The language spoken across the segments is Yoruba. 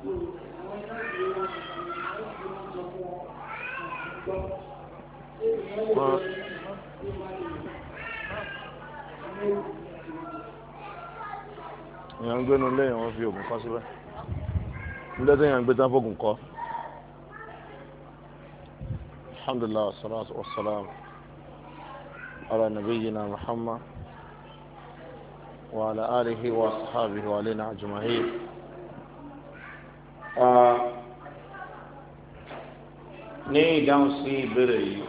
èèyàn ń gbénu lé wọ́n fi oògùn kọ́ síbẹ̀ nílé tí èèyàn ń gbé tán fóògùn kọ́. alhamdulillah wassalatu wassalam ala nabiyyina muhammad wa ala alihi wa ashabihi wa alina ajma'in. ní ìdáhùn sí ìbéèrè yìí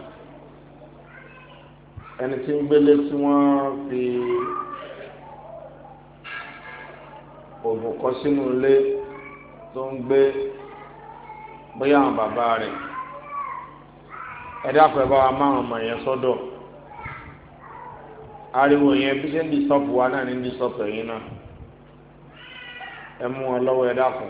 ẹni tí ń gbélé tí wọ́n fi oògùn kọ́ sínú ilé tó ń gbé bóyá àwọn bàbá rẹ̀ ẹ dákun ẹ bá wa máa ọmọ yẹn sọ́dọ̀ ariwo yẹn bí ṣe ń di sọ́ọ̀pù wa náà ní di sọ́ọ̀pù ẹ̀yìn náà ẹ mú wọn lọ́wọ́ ẹ dákun.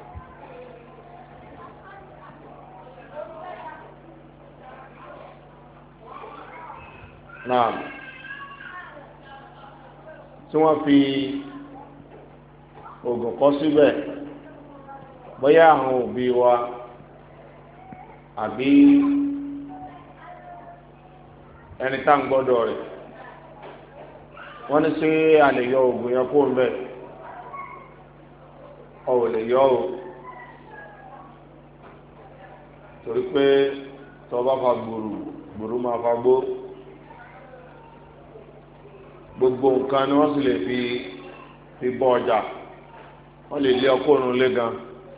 náà tí wọ́n fi oògùn kọ́ síbẹ̀ bóyá àwọn òbí wa àbí ẹni tá ń gbọ́dọ̀ rẹ̀ wọ́n ní ṣé a lè yọ oògùn yẹn kó ń bẹ̀ ọ ò lè yọ o torí pé tọ́ bá fa gbòòrò máa fa gbó gbogbo nǹkan ni wọ́n sì lè fi bọ́ ọjà wọ́n lè lé ọkọ̀ òrùn lé gan.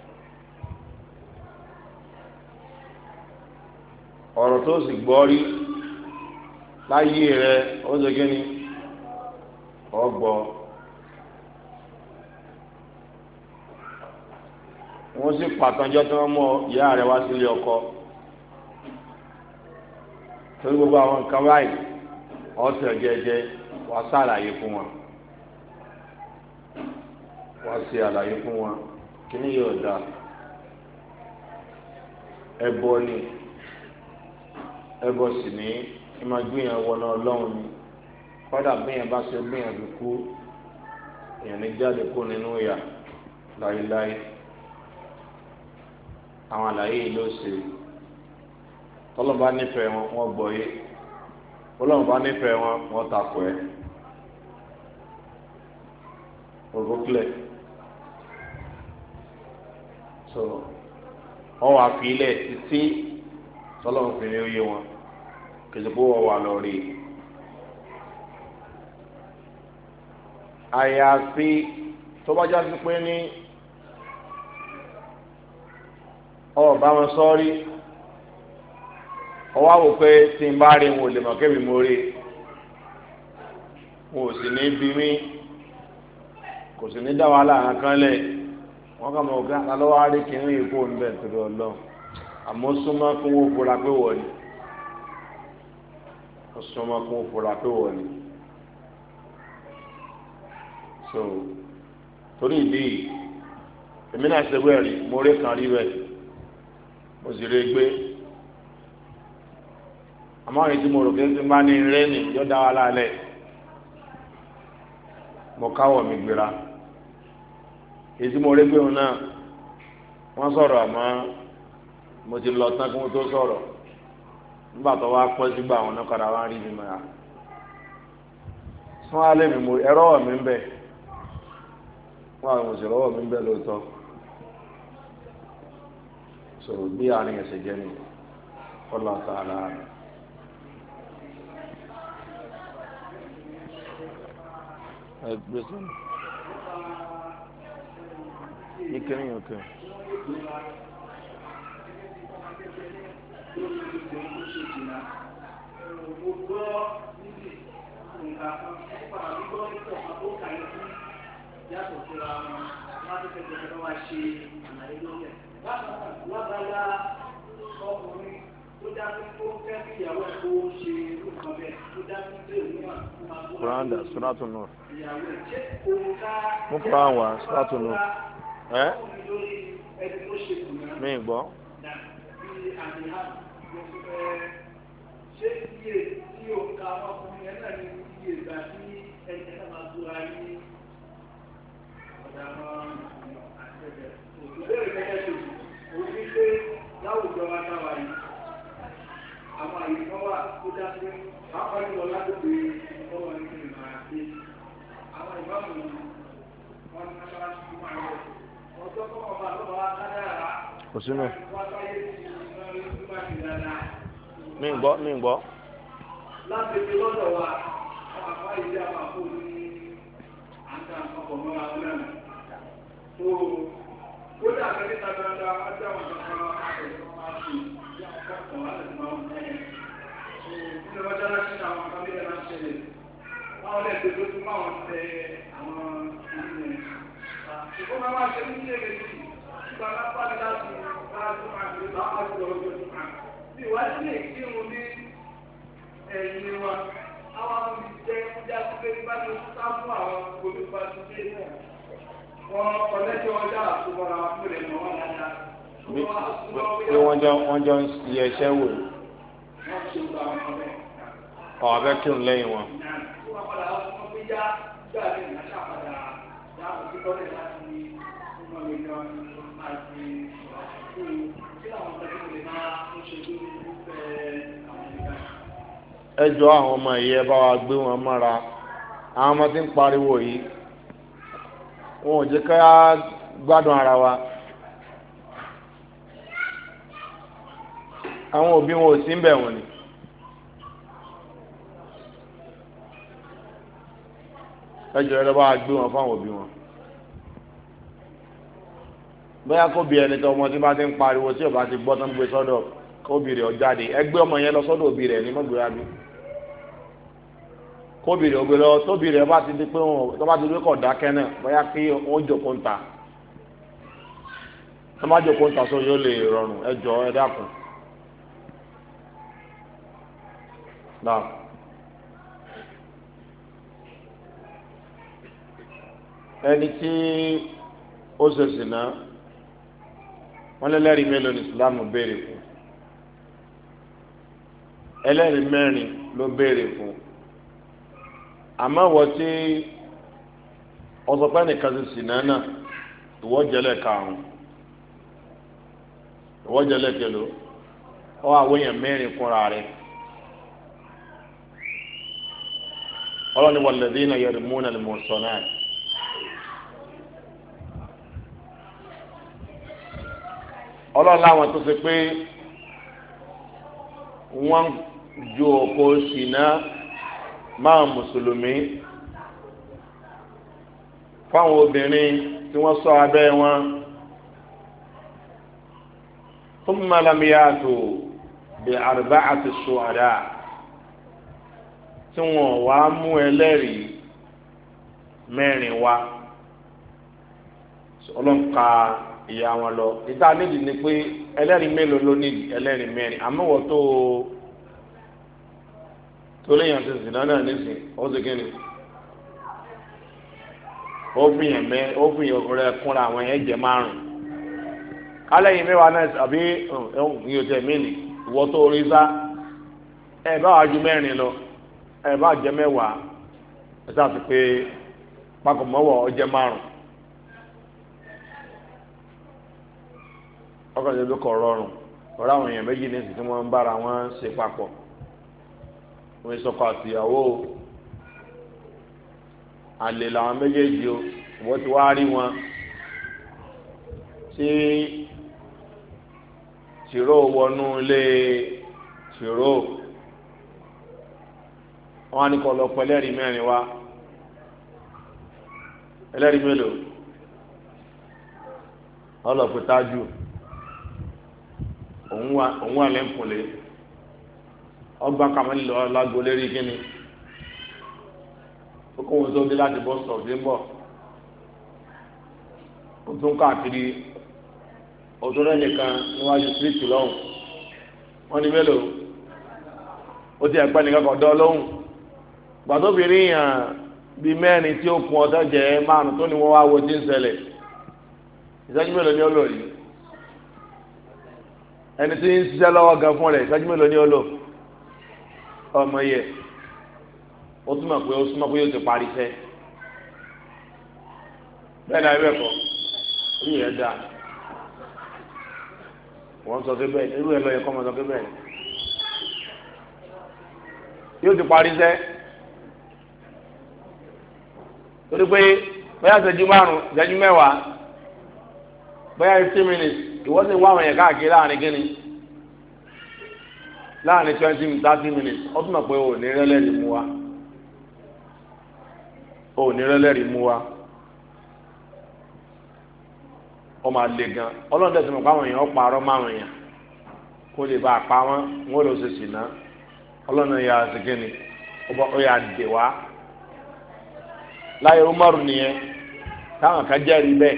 ọ̀rọ̀ tó sì gbọ́ rí láyé rẹ̀ ó ṣe kí ni ọgbọ́ wọ́n sì pàtàkì tí wọ́n mọ ìyá rẹ̀ wá sílé ọkọ torí gbogbo àwọn nǹkan báyìí ọ̀sẹ̀ jẹ́jẹ́ wá ṣàlàyé fún wọn wá sí àlàyé fún wọn kí ni yóò dá ẹbọ ni ẹbọ sì ní ẹ máa gbìyànjú wọnà Ọlọ́run ni kódà gbìyànjú bá ṣe gbìyànjú kú èèyàn ní jáde kó nínú ìyà láéláé àwọn àlàyé yìí ló ṣe tọ́lọ́ba nífẹ̀ẹ́ wọn wọ́n gbọ́ yé tọ́lọ́ba nífẹ̀ẹ́ wọn wọ́n takò ẹ́ ògókìlẹ̀ so wọ́n wà fi ilẹ̀ títí tọ́lọ́ba fi ní oyé wọn kìsìkò wọ́n wà lọ rí àyàfi tó bá jásí pé ní ọba wọn sọ́ọ́rí ọwọ́ àwò pé tí n bá rí wọn ò lè mọ̀ kébì mo rí wọn ò sì ní bí mí kò sì ní dá wàhálà kankan lẹ̀ wọ́n kà mọ̀ ọ̀gá alọ́wọ́ á rí kìnìún yìí kó ń bẹ̀ torí ọlọ́run àmọ́ súnmọ́ kí wọ́n fura pé wọ̀ ni súnmọ́ kí wọ́n fura pé wọ̀ ni so torí ìdí èmi náà ṣe wẹ́ẹ̀rí mo rí kan rí bẹ́ẹ̀ mo sì rí gbé àmọ́ àwọn ètò mo rò pé tí n bá ní rẹ́ẹ̀nì yóò dá wa lálẹ́ mo káwọ̀ mi gbéra ètò mo rí gbé wọn náà wọ́n sọ̀rọ̀ àmọ́ mo ti lọ tán kí wọ́n tó sọ̀rọ̀ nígbà tó wá pẹ́ sígbà àwọn náà padà wá rí mi mọ́ra fún alẹ́ mi mo ẹ̀rọ mi ń bẹ̀ wọ́n àwọn òṣèré ọwọ́ mi ń bẹ̀ lóòótọ́ sọ̀rọ̀ bí àárín ẹ̀sẹ̀ jẹ́ ni Allah ta'ala. Listen. You can okay. Quran da Suratul Nur. Mo Quran wa Suratul Nur. Mi gbọ́. Ṣé iye tí o ka ọkùnrin yẹn náà ní iye ìgbà tí ẹni ẹ̀ka máa búra ní ọ̀dà kan ìbéèrè kẹ́kẹ́ tó òun ní pé láwùjọ wa náà wáyé àwọn àyè kan wà tó dá sí pàápàá jùlọ ládùúgbò ìfọwọ́ ní kí n máa gbé àwọn ìbámu wọn ní ká sí máa rẹ ọjọ́ tó wọn bá lọ́wọ́ wá kádàrá kò sínú. wọ́n sáyé ti ìgbà tí dáadáa. mi gbọ́. láti fi lọ́dọ̀ wa àwọn àpá ìdí àwọn àpò ní àǹtà ọkọ̀ mọ́ra náà. tó ó dàbí níta dáadáa wá sí àwọn kankan àtẹ̀sọ́ máa fi bí àwọn kọ̀ọ̀kan wà láti máa ń bẹ̀rẹ̀. tó ní wọ́n dára sí àwọn kan bí ẹ̀rọ ṣẹlẹ̀ báwọn lẹ́sẹ̀ tó tún máa ń tẹ àwọn ìlú rẹ̀. ìfowópamọ́ máa ṣe ní ilé rẹ̀ sí ìgbà lápá ní láti láti máa fi bá àjọ ọjọ́ tó máa. bí ìwádìí lè kírun ní ẹ̀yìn wa àwọn amúni jẹ́ ọjà pé bá ti sá fún àwọn olùkọ́ àtúnṣe náà wọ́n ọ̀lẹ́jọ́ ọjà àtúbọ̀ra fún ilẹ̀ mọ́ wọn dáadáa. pé wọ́n jọ ń yẹ iṣẹ́ wò ó. wọ́n ṣe gba àwọn ọmọ rẹ̀. ọ̀bẹ kírun lẹ́yìn wọn. wọ́n padà wá fún ọmọ yá gbà ní ìyáṣà padà yá òsì tọ́lẹ̀ láti ọmọ mi kan àti kí àwọn ọmọ rẹ̀ lè máa ń ṣe lórí irúfẹ́ àwọn ìgbà. ẹjọ́ àwọn ọmọ yìí ẹ bá wa gbé wọn mọ́ra àwọn ọmọ tí ń pariwo yìí wọn ò jẹ́ ká gbádùn ara wa àwọn òbí wọn ò sí ń bẹ̀ wọ́n ni ẹjọ́ ẹ bá wa gbé wọn fáwọn òbí wọn bóyá kó bí ẹni tó ọmọ tí bá ti ń pariwo tí ò bá ti gbọ́ tó ń gbé sọ́dọ̀ kóbi rẹ̀ ọjáde ẹgbẹ́ ọmọ yẹn lọ sọ́dọ̀ òbí rẹ̀ ní mọ́gbéra bí kóbi rẹ̀ ògbé lọ tóbi rẹ̀ bá ti di pé wọn tó bá ti di kọ̀ dákẹ́ náà bóyá kí wọ́n jókòó ń ta tó bá jókòó ń ta sọ yóò lè rọrùn ẹ jọ ẹ dákun náà ẹni tí ó ṣe sìnà wọn lẹ́lẹ́rìí mélòó ní ìsìlámù béèrè fún ẹlẹ́rìí mẹ́rin ló béèrè fún àmọ́ wọ́n tí ọ̀sọ̀pẹ́ nìkan ti sìn náà ìwọ́jẹ́lẹ̀ karùn-ún ìwọ́jẹ́lẹ̀ kẹlò ọ àwọn èèyàn mẹ́rin fúnra rẹ̀ ọlọ́ni walladhina yarmuna al-muhsanat ọlọ́ni láwọn tó ṣe pé wọ́n ju òkò ṣìnà máa mùsùlùmí fáwọn obìnrin tí wọ́n ṣọ́ abẹ́ wọn thumma lam ya'tu bi arba'ati shuhada tí wọ́n wá mú ẹlẹ́rìí mẹ́rin wá ọlọ́nka ìyá wọn lọ ìta nídìí ni pé ẹlẹ́rìí mélòó ló ní ẹlẹ́rìí mẹ́rin àmọ́ wọ́n tó léyìn ti sìn náà nísìn ó ti kí ni ó fi yàn rẹ kúnra àwọn ẹ̀jẹ̀ márùn kálẹ̀yìn mẹ́wàá náà àbí yóò tẹ̀ mí nì ìwọ́ tó rí sá ẹ̀ bá wàá ju mẹ́rin lọ ẹ̀ bá jẹ́ mẹ́wàá ẹ̀ sáà ti pé papọ̀ mọ́wọ́ ọjẹ́ márùn ọkọ̀ ìjọba kọ̀ rọrùn ọ̀rọ̀ àwọn èèyàn méjì nísìn tí wọ́n ń bára wọn ṣe papọ̀ wọ́n sọkọ àtìyàwó àlè làwọn méjèèjì o wọ́n ti wá rí wọn tí tìró wọnú ilé tìró wọ́n á ní kọ́ lọ pẹ́ ẹlẹ́rìí mẹ́rin wá ẹlẹ́rìí mélòó ọlọ́pẹ́ tájú òun wà lẹ́ǹkùnlé ọgbà kàmẹ́lì lọ lágbo lérí kíni ó kó wọn tó dé láti bọ́ sọ̀rọ̀ dé ń bọ̀ ó tún káàkiri ọdún rẹ̀ nìkan níwájú síríìtì lọ́hùn wọ́n ní mélòó ó ti ẹ̀pẹ́ nìkan kọ̀ dọ́ lóhùn gbàtóbìnrin yàn bíi mẹ́rin tí ó kun ọtọ́ jẹ́ márùn tó ní wọ́n wá wo tí ń ṣẹlẹ̀ ìṣẹ́jú mélòó ni ó lò yìí ẹni tí ń ṣiṣẹ́ lọ́wọ́ gan fún rẹ̀ ìṣẹ́jú mélòó ni ó lò ọmọ yẹ ó túmọ̀ pé ó súnmọ́ pé yóò ti parí iṣẹ́ bẹ́ẹ̀ náà bẹ́ẹ̀ kọ́ orí ẹ̀ dà wọ́n sọ pé bẹ́ẹ̀ irú ẹ̀ lọ yẹ kọ́ mọ́ sọ pé bẹ́ẹ̀ yóò ti parí sẹ́ torí pé bóyá ìṣẹ́jú márùn-ún ìṣẹ́jú mẹ́wàá bóyá 15 minutes ìwọ́n sì ń wá àwọn yẹn káàkiri láàrin kíni láàrin 20-30 minutes ó tún mọ̀ pé ò ní rẹ́lẹ́rìí mú wa ò ní rẹ́lẹ́rìí mú wa ó máa le gan ọlọ́run tẹ̀sí mọ̀ pé àwọn èèyàn parọ́ máwọn èèyàn kó lè bá a pa wọ́n wọ́n lọ sí ṣìnà ọlọ́run yà sí kíni ó yà dè wá láyé Umaru nìyẹn táwọn kan jẹ́rìí bẹ́ẹ̀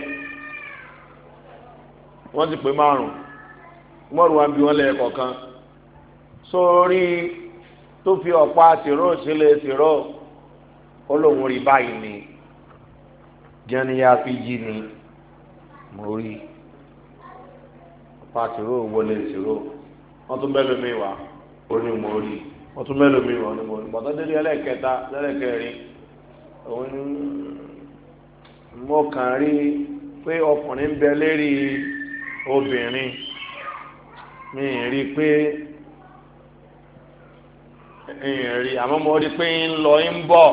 wọ́n ti pè márùn Umaru wa ń bi wọ́n lẹ́yìn kọ̀ọ̀kan sórí tó fi ọ̀pá tìró sílẹ̀ tìró olóhùn rí báyìí ni jẹ́niyà fi jí ni mo rí ọ̀pá tìró wọlé tìró wọ́n tún bẹ́ẹ̀ lómi wá ó ní mo rí wọ́n tún bẹ́ẹ̀ lómi wá ó ní mo rí bọ́tọ́ dédé ẹlẹ́kẹta lẹ́lẹ́kẹrin òun mo kàn rí pé ọkùnrin ń bẹ lérí obìnrin mi rí pé rí àmọ́ mo rí pé ń lọ ń bọ̀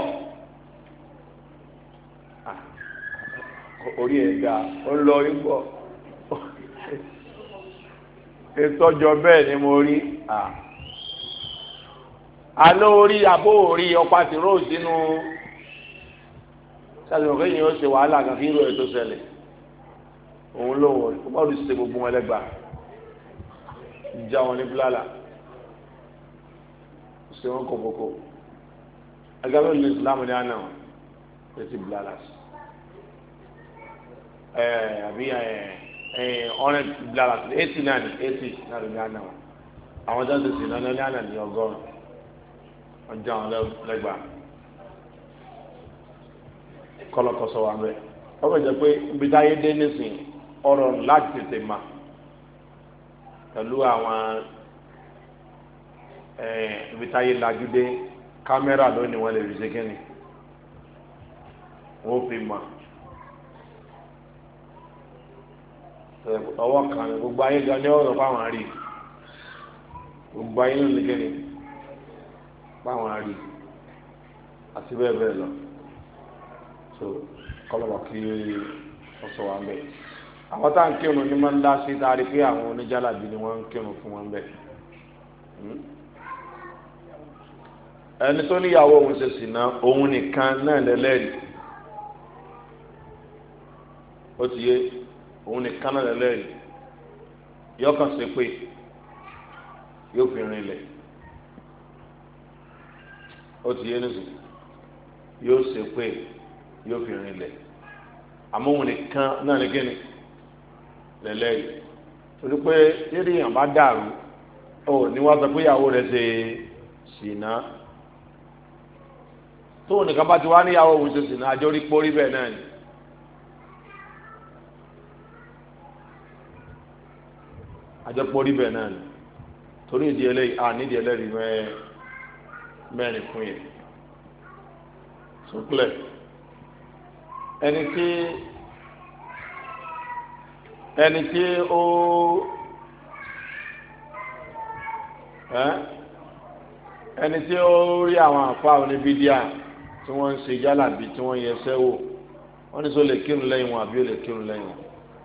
orí ẹ̀dá ó ń lọ ń bọ̀ ìtọ́jọ bẹ́ẹ̀ ni mo rí aló orí abó orí ọ̀pá tí rose sínú sàlùmọ̀ kéèyàn ó ṣe wàhálà kan kí irú ẹ̀ tó ṣẹlẹ̀ òun lówó ó bá lù ṣe gbogbo wọn lẹ́gbàá ìjà wọn ní bílálà ṣe wọn kọ̀kọ̀kọ̀ agbábẹ́ ìlú ìsìlámù ní àná ẹ̀ ti bílálà sí àbí ọ̀rẹ́ bílálà sí 80 náà ní 80 náà ní àná àwọn tó ń tẹ̀sí náà ní àná ní 100 ọjà wọn lẹ́gbàá kọlọkọsọ wa bẹ ọbẹ jẹ pé ibi táyé dé nísìnyí ọ̀rọ̀ láti tètè mà pẹ̀lú àwọn ibi táyé lajú dé kámẹ́rà lónìí wọ́n lè rí sékìnì wọ́n fi mà ọwọ́ kan ní gbogbo ayé gan ní ọ̀rọ̀ fáwọn rí gbogbo ayé lónìí sékìnì fáwọn rí àti bẹ́ẹ̀ bẹ́ẹ̀ lọ so kọlọmọ kí ọsọ wa ń bẹ àwọn tá à ń kírun ní máa ń dá sí dárí pé àwọn oníjàlábí ni wọ́n ń kírun fún wọn bẹ ẹni tó níyàwó òun ṣe sì ná òun nìkan náà lẹ́lẹ́rìí ó ti yé òun nìkan náà lẹ́lẹ́rìí yọkàn ṣe pé yóò fi rinlẹ̀ ó ti yé nísìnyí yóò ṣe pé yóò fi rinlẹ̀ àmọ́ òun nìkan náà ní kíni lẹ́lẹ́rìí torí pé tíri yàn bá dàrú ó ní wọ́n sọ pé ìyàwó rẹ̀ ṣe ṣìnà tóun nìkan bá ti wá níyàwó òun ṣe ṣìnà àjọ rí pórí bẹ́ẹ̀ náà ni àjọ pórí bẹ́ẹ̀ náà ni torí ìdí ẹlẹ́yìí nídìí ẹlẹ́rìí mẹ́rin fún yẹn sókèlè. ẹni tí ó rí àwọn àfa oníbídíà tí wọ́n ń ṣe jálàbí tí wọ́n yẹ sẹ́wò wọ́n ní sọ lè kírun lẹ́yìn wọn àbí ó lè kírun lẹ́yìn wọn.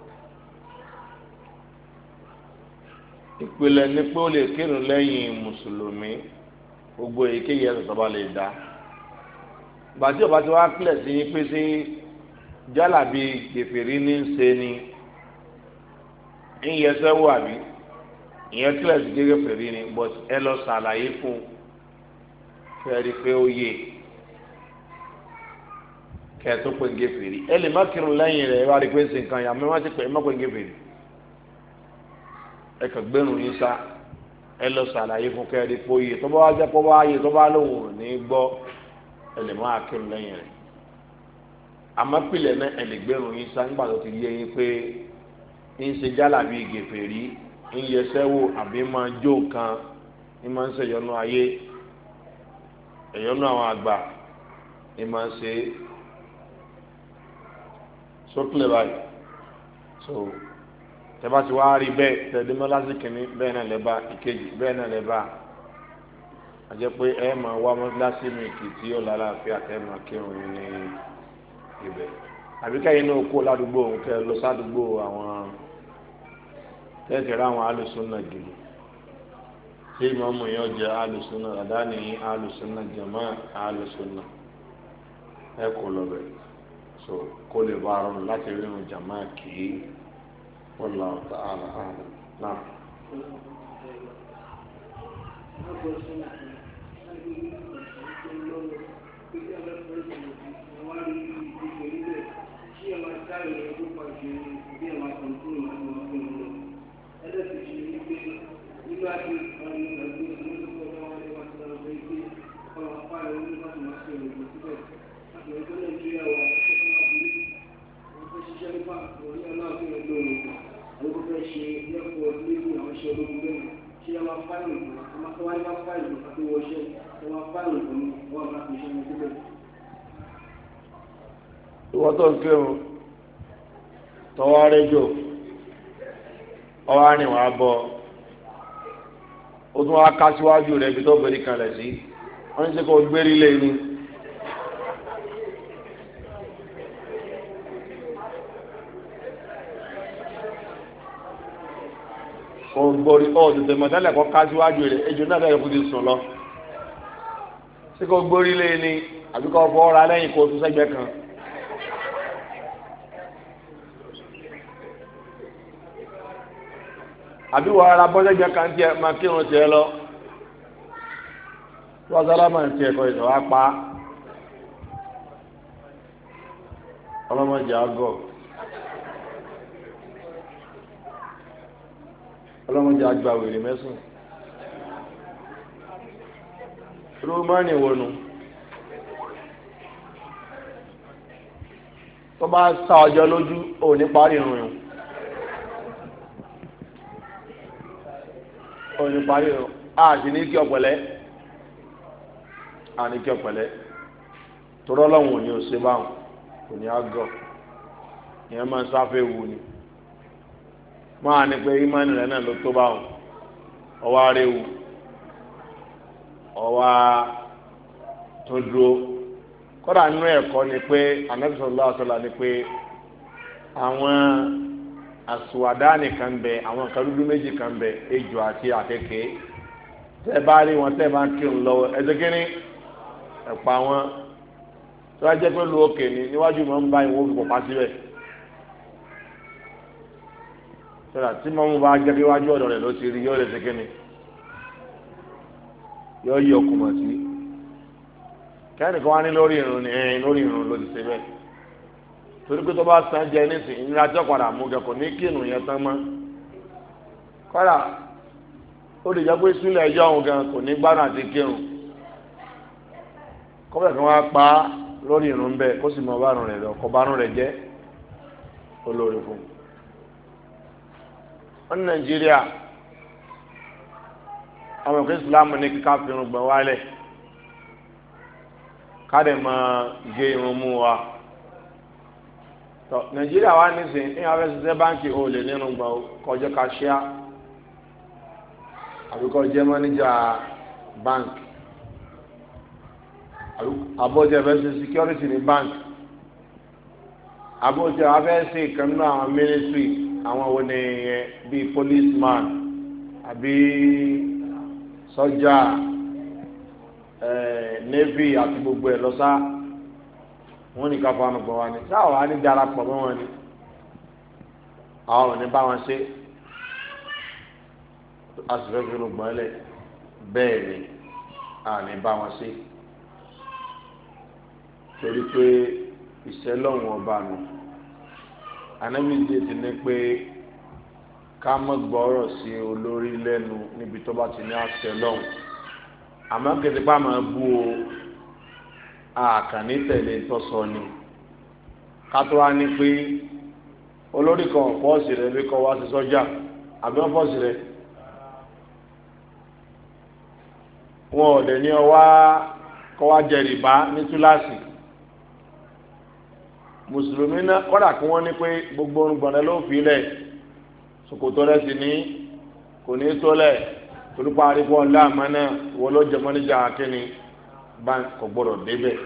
ìpìlẹ̀ ni pé ó lè kírun lẹ́yìn mùsùlùmí gbogbo èyíkéyìí ẹ̀sùn tó bá lè dá bàtí ọba tí wàá kílẹ̀ sí pé sí jálàbí kèfèrí ní ń ṣe ni ń yẹsẹ́ wò àbí ìyẹn kílẹ̀ sí kèfèrí ni but ẹ lọ ṣàlàyé fún fẹ́ẹ́rí pé ó yé kẹ́ẹ̀tọ́ pé ń kèfèrí ẹ lè má kírun lẹ́yìn rẹ̀ ẹ wá rí pé ń ṣe nǹkan yà mẹ́wàá ti pè é má pé ń kèfèrí ẹ kàn gbẹ́rùn yín sá ẹ lọ ṣàlàyé fún kẹ́ẹ̀rí pé ó yé tó bá wá jẹ́ pé ó bá yé tó bá lóhùn ní gbọ́ ẹ lè má kírun lẹ́yìn rẹ̀ àmọ́ pilẹ̀ náà ẹ lè gbẹ́rùn yín sá nígbà tó ti yé yín pé ń ṣe jálàbí kèfèrí ń yẹsẹ́ wò àbí máa jó nǹkan ń máa ń ṣèyọnu ayé ẹ̀yọ́nú àwọn àgbà ń máa ń ṣe sókèlè báyìí so tẹ́bá ti wá rí bẹ́ẹ̀ tẹ́lẹ́mọ́ lásìkò ní bẹ́ẹ̀ náà lẹ́bà ìkejì bẹ́ẹ̀ náà lẹ́bà àjẹ́ pé ẹ máa wá mọ́sálásí mi kì tí yóò lálàáfíà tẹ́ máa kírun yín ní ibẹ̀ àbí kẹ́yìn náà kó ládùúgbò òun kẹ́ lọ sádùúgbò àwọn tẹ́tẹ̀rẹ́ àwọn alùsùnà gidi tí ìmọ̀ọ́mù yẹn jẹ́ alùsùnà àdáni alùsùnà jẹ̀mọ́ alùsùnà ẹ kò lọ bẹ̀ so kó lè bá rọrùn láti rírun jàmá kì í wallahu ta'ala a'lam náà. ìwọ tó ń kírun tọwọ́ rẹ́jò ọwọ́ àrìn wàá bọ̀ ó tún wá ká síwájú rẹ̀ ibi tó bẹ̀rẹ̀ kalẹ̀ sí wọ́n ń ṣe kó gbérí lé ní. kò gbórí ọ̀ tètè mọ̀tẹ́lẹ̀ kọ́ ká síwájú rẹ̀ ejò náà bẹ̀rẹ̀ kó ti sùn lọ. ṣé kó gbórí lé ní àbí kó fọ́ ọ́ra lẹ́yìn kó tún sẹ́gbẹ́ kan. àbí wọ́n ara bọ́sẹ̀gbẹ́ kan tiẹ̀ máa kírun tiẹ̀ lọ wọ́n sálámà tiẹ̀ kọ́ ìṣọ̀ wá pa ọlọ́mọdé àgọ́ ọlọ́mọdé àgbà wèrè mẹ́sùn rúmánì wọnú tó bá sá ọjọ́ lójú ò ní parí irun yìí. òní parí o àti ní kí ọ̀pẹ̀lẹ́ àní kí ọ̀pẹ̀lẹ́ torọ lọ́hùn òní òsè báwọn òní àgọ́ ìyẹn máa ń sáfẹ́ wù ni máa ní pé ìmánì rẹ̀ náà ló tó báwọn ọwọ́ arẹ́wù ọwọ́ tó dúró kọ́dà nínú ẹ̀kọ́ ni pé Ànábì sallallahu alaihi wasallam ni pé àwọn àsùwàdáni kan bẹ àwọn kan dúdú méjì kan bẹ ejò àti àkekèé tẹ́ bá rí wọn tẹ́ bá ń kírun lọ́wọ́ ẹ̀dẹ́gẹ́ni ẹ̀pà wọn tó wá jẹ́ pé lu òkè ni níwájú mọ́ ń bá ìwọ́n fi pọ̀pá síbẹ̀ sọ́dà tí mọ́mú bá jẹ́ pé iwájú ọ̀dọ̀ rẹ̀ ló ti rí yóò lè ṣe kíni yóò yí ọkùnmọ̀ sí kẹ́nìkan wá ní lórí ìrun ni lórí ìrun ló ti ṣe bẹ́ẹ̀ torí pé tó bá san jẹ nísìnyí ìnira tí ó padà mú kẹ kò ní kírun yẹn tán mọ́ kọ́dà ó lè jẹ́ pé sílẹ̀ ẹjọ́ òun gan kò ní gbádùn àti kírun kọ́bẹ̀ kan wá pa á lórí ìrun bẹ́ẹ̀ kó sì mọ bárùn rẹ̀ lọ kọ́ bárùn rẹ̀ jẹ́ olórí fún un. wọ́n ní Nàìjíríà àwọn òkè Ìsìlámù ní kíkà fi irun gbọ̀n wálẹ̀ ká dẹ̀ máa gé irun mú wa tọ Nàìjíríà wa nísìnyí ní àwọn ẹsẹ báńkì ò lè nínú gbọ kọjá kàṣíà àbí kọjá mánéjà báńkì àbọ̀jẹ̀ fẹsẹ̀ security ní báńkì àbọ̀jẹ̀ afẹ́sẹ̀ ìkànnì àwọn mínísírì àwọn wo ni bíi policeman àbí sọ́jà navy àti gbogbo ẹ̀ lọ́sà. wọ́n ní ká fanu gbọ́ wa ni sáà wà á ní darapọ̀ mọ́ wọn ni àwọn ò ní bá wọn ṣe asùnfẹ́fẹ́ gbọ́n lẹ̀ bẹ́ẹ̀ ni a ní bá wọn ṣe torí pé ìṣẹ́lọ́hún ọba nù anábìdí ti ní pé ká mọ́ gbọ́rọ̀ sí olórí lẹ́nu níbi tó bá ti ní àṣẹlọ́hún àmọ́ kẹsìpá máa bú o àkànní tẹ̀lé tọ́sọ ni kátó wá ní pé olórí kan fọ́ọ̀sì rẹ̀ bí kọ́ wá sí sọ́jà àbí wọ́n fọ́ọ̀sì rẹ̀ wọn ò dẹ̀ ní ọwá kọ́ wá jẹ rìbá ní túláàsì mùsùlùmí náà kọ́dà kí wọ́n ní pé gbogbo orúngbọ̀n ló fi lẹ̀ ṣòkòtò rẹ̀ sì ní kò ní tó lẹ̀ torípa àríkọ́ láàmú náà wọ́n ló jẹ mọ́níjà kínní báńkì kò gbọ́dọ̀ débẹ̀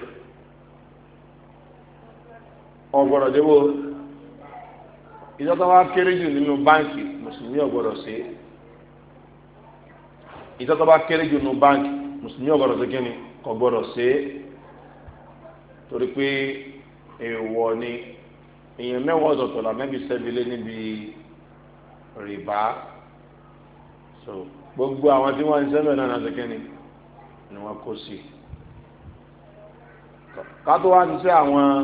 ọ̀gbọ́dọ̀ débò ìjọba wa kéré jù nínú báńkì mùsùlùmí ọ̀gbọ́dọ̀ sí ìjọba wa kéré jù nínú báńkì mùsùlùmí ọ̀gbọ́dọ̀ sí kínní kò gbọ́dọ̀ sí torí pé èèwọ̀ ni èèyàn mẹ́wàá ọ̀tọ̀ọ̀tọ̀ la mẹ́bí sẹ́bílẹ̀ níbi rìbá so gbogbo àwọn tí wọ́n ń sẹ́bẹ̀ náà náà sẹ́kẹ́ni ni wọ́n kó sí kátó wá ti sẹ́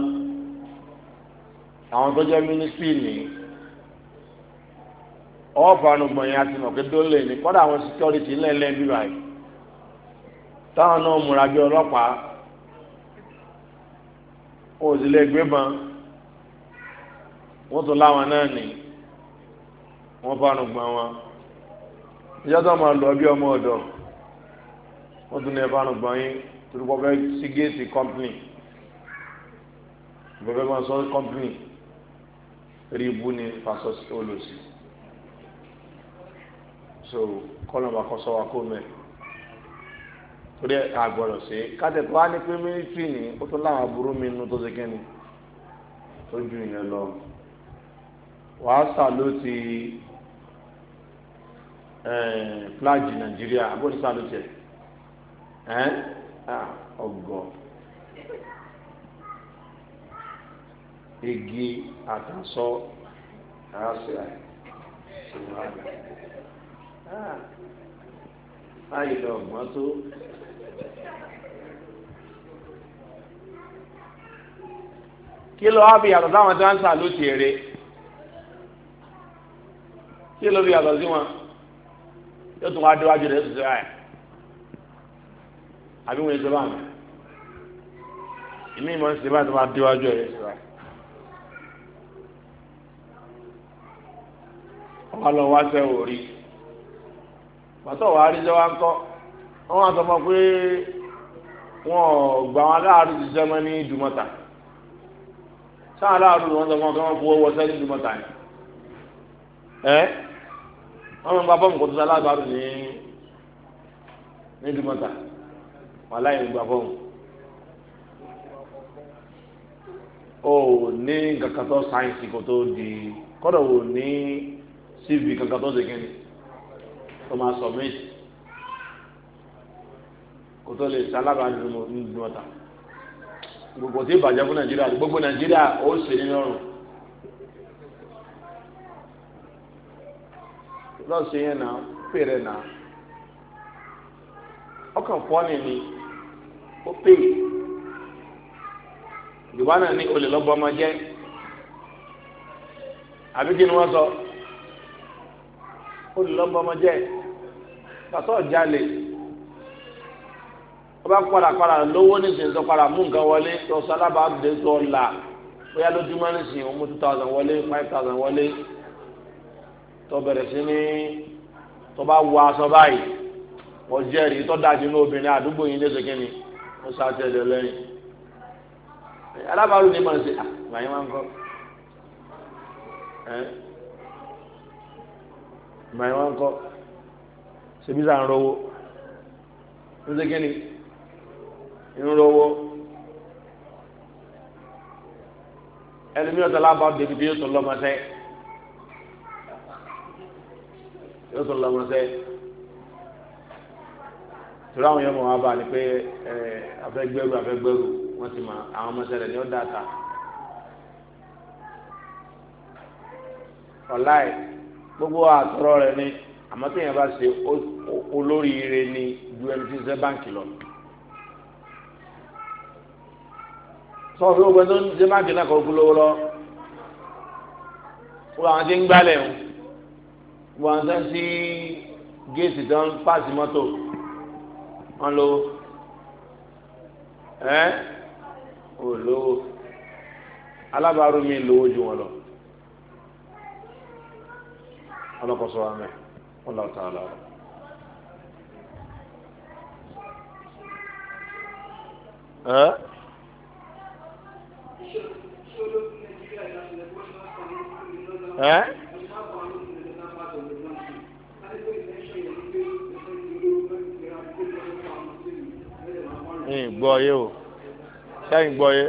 àwọn tó jẹ́ mínísírì ní ọ̀fàánùgbọ̀n yẹn àti mọ̀kẹ́ dólè ní kọ́dà àwọn síkírọ́rìtì ńlẹ̀ńlẹ̀ bíbá yìí táwọn náà múra bí ọlọ́pàá òsìlẹ̀ gbébọn wọ́n tún láwọn náà ní wọ́n fàánùgbọ̀n wọn ìjọ tó máa lọ bí ọmọ ọ̀dọ̀ wọ́n tún ní fàánùgbọ̀n yín torí wọ́n fẹ́ sí géètì kọ́mpìnì ìbẹ̀fẹ́ máa sọ kọ́mpìnì rí ibú ní fasọ́sí olùsí so kọ́nà bá kọ́ sọ wa kó mẹ́ torí àgbọ̀rọ̀ sí kátẹ́tù wá ní pé mílítírì ní ó tún láwọn aburú mi nínú tó ṣe kẹ́ni tó ju ìyẹn lọ wàásà ló ti fúláàjì nàìjíríà abóníṣà ló tiẹ̀ ọgọ́ igi àtàsọ àyàsẹ àyè lọ ọgbọ́n tó. kí ló wá bí yàtọ̀ táwọn tí wọ́n ń sà ló ti èrè kí ló bí yàtọ̀ sí wọn yóò tún wá déwájú rẹ̀ ṣiṣẹ́ ẹ̀ àbí wọn ṣe báwọn ìmí ìmọ̀ ń ṣe báyìí tó máa déwájú rẹ̀ ṣiṣẹ́ ẹ̀ wọ́n lọ wá sẹ́ òrí pàtó wàá rí sẹ́wọ́n kọ́ wọ́n wá sọ fún ọ pé wọ́n gbà wọn aláàrú ṣiṣẹ́ mọ́ ní Dùmọ̀tà sáà aláàrú wọn sọ fún ọ kí wọ́n fowó wọṣẹ́ ní Dùmọ̀tà ni wọ́n gba fọ́ọ̀mù kò tó sálá àgbàdo ní Dùmọ̀tà wà láyé gba fọ́ọ̀mù ó ní kankan tó sáyẹ́nsì kò tó di kọ́dọ̀ wò ní CV kankan tó segin ni tó máa submit kò tó lè sálábà ní Dùmọ̀tà gbogbo tí ìbàjẹ́ fún Nàìjíríà gbogbo Nàìjíríà ó ṣe ní lọ́rùn. lọ́sẹ̀ yẹn náà pèrè náà ọkàn fọ́ọ̀nì ni ó pè yorùbá náà ní olè lọ́bọ ọmọ jẹ́ àbí kí ni wọ́n sọ olè lọ́bọ ọmọ jẹ́ pàtó ọ̀jálè ọba padà lówó nísìnyí tó padà mú nǹkan wọlé tó sálábà dé tó là bóyá lójúmọ́ nísìnyí ó mú 2,000 wọlé 5,000 wọlé tó bẹ̀rẹ̀ sí ní tó bá wọ aṣọ báyìí wọ́n jẹ́rìí tó dájú ní obìnrin àdúgbò yìí ní ṣèkínni ó ṣàtẹ̀lẹ̀ lẹ́yìn alábàárù ní màá ṣe àmàyí máa ń kọ́ àmàyí máa ń kọ́ ṣebí sà ń rówó ń ṣèkínni ń rówó ẹni mi ò tẹ́lá bá débi tí yóò tó lọ́mọṣẹ́. yóò tún lọ wọn sẹ tura àwọn yẹn mọ wọn bá ní pé afẹgbẹrù wọn ti mọ àwọn ọmọ sẹlẹ ní ọdá ta ọláì gbogbo àtọrọ rẹ ni àmọ́ tí yẹn bá ṣe olóríire ni ju ẹni tí ń ṣe báǹkì lọ sọ fún gbogbo ẹni tó ń ṣe báǹkì náà kọ kú lówó lọ wọn àwọn tí ń gbálẹ̀ ń wọn sẹ sí géètì tó ń pàṣẹ mọ́tò wọn lò ò lówó alábàárù mi lówó ju wọn lọ ọlọkọsọ wa mẹ wọn lọ tàn án lọ. gbọ́ yé o sẹ́yìn gbọ́ yé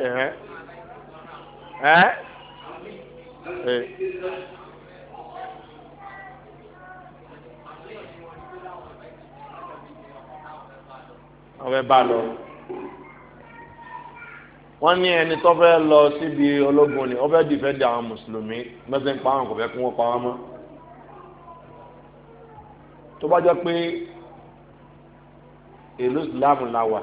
ọbẹ̀ bá lọ wọ́n ní ẹni tó fẹ́ lọ síbi ológun ni ọbẹ̀ dìfẹ́ di àwọn mùsùlùmí mẹ́sẹ̀ ń pa àwọn kò fẹ́ kí wọ́n pa wọ́n mọ́ tó bá jẹ́ pé ìlú Islam la wà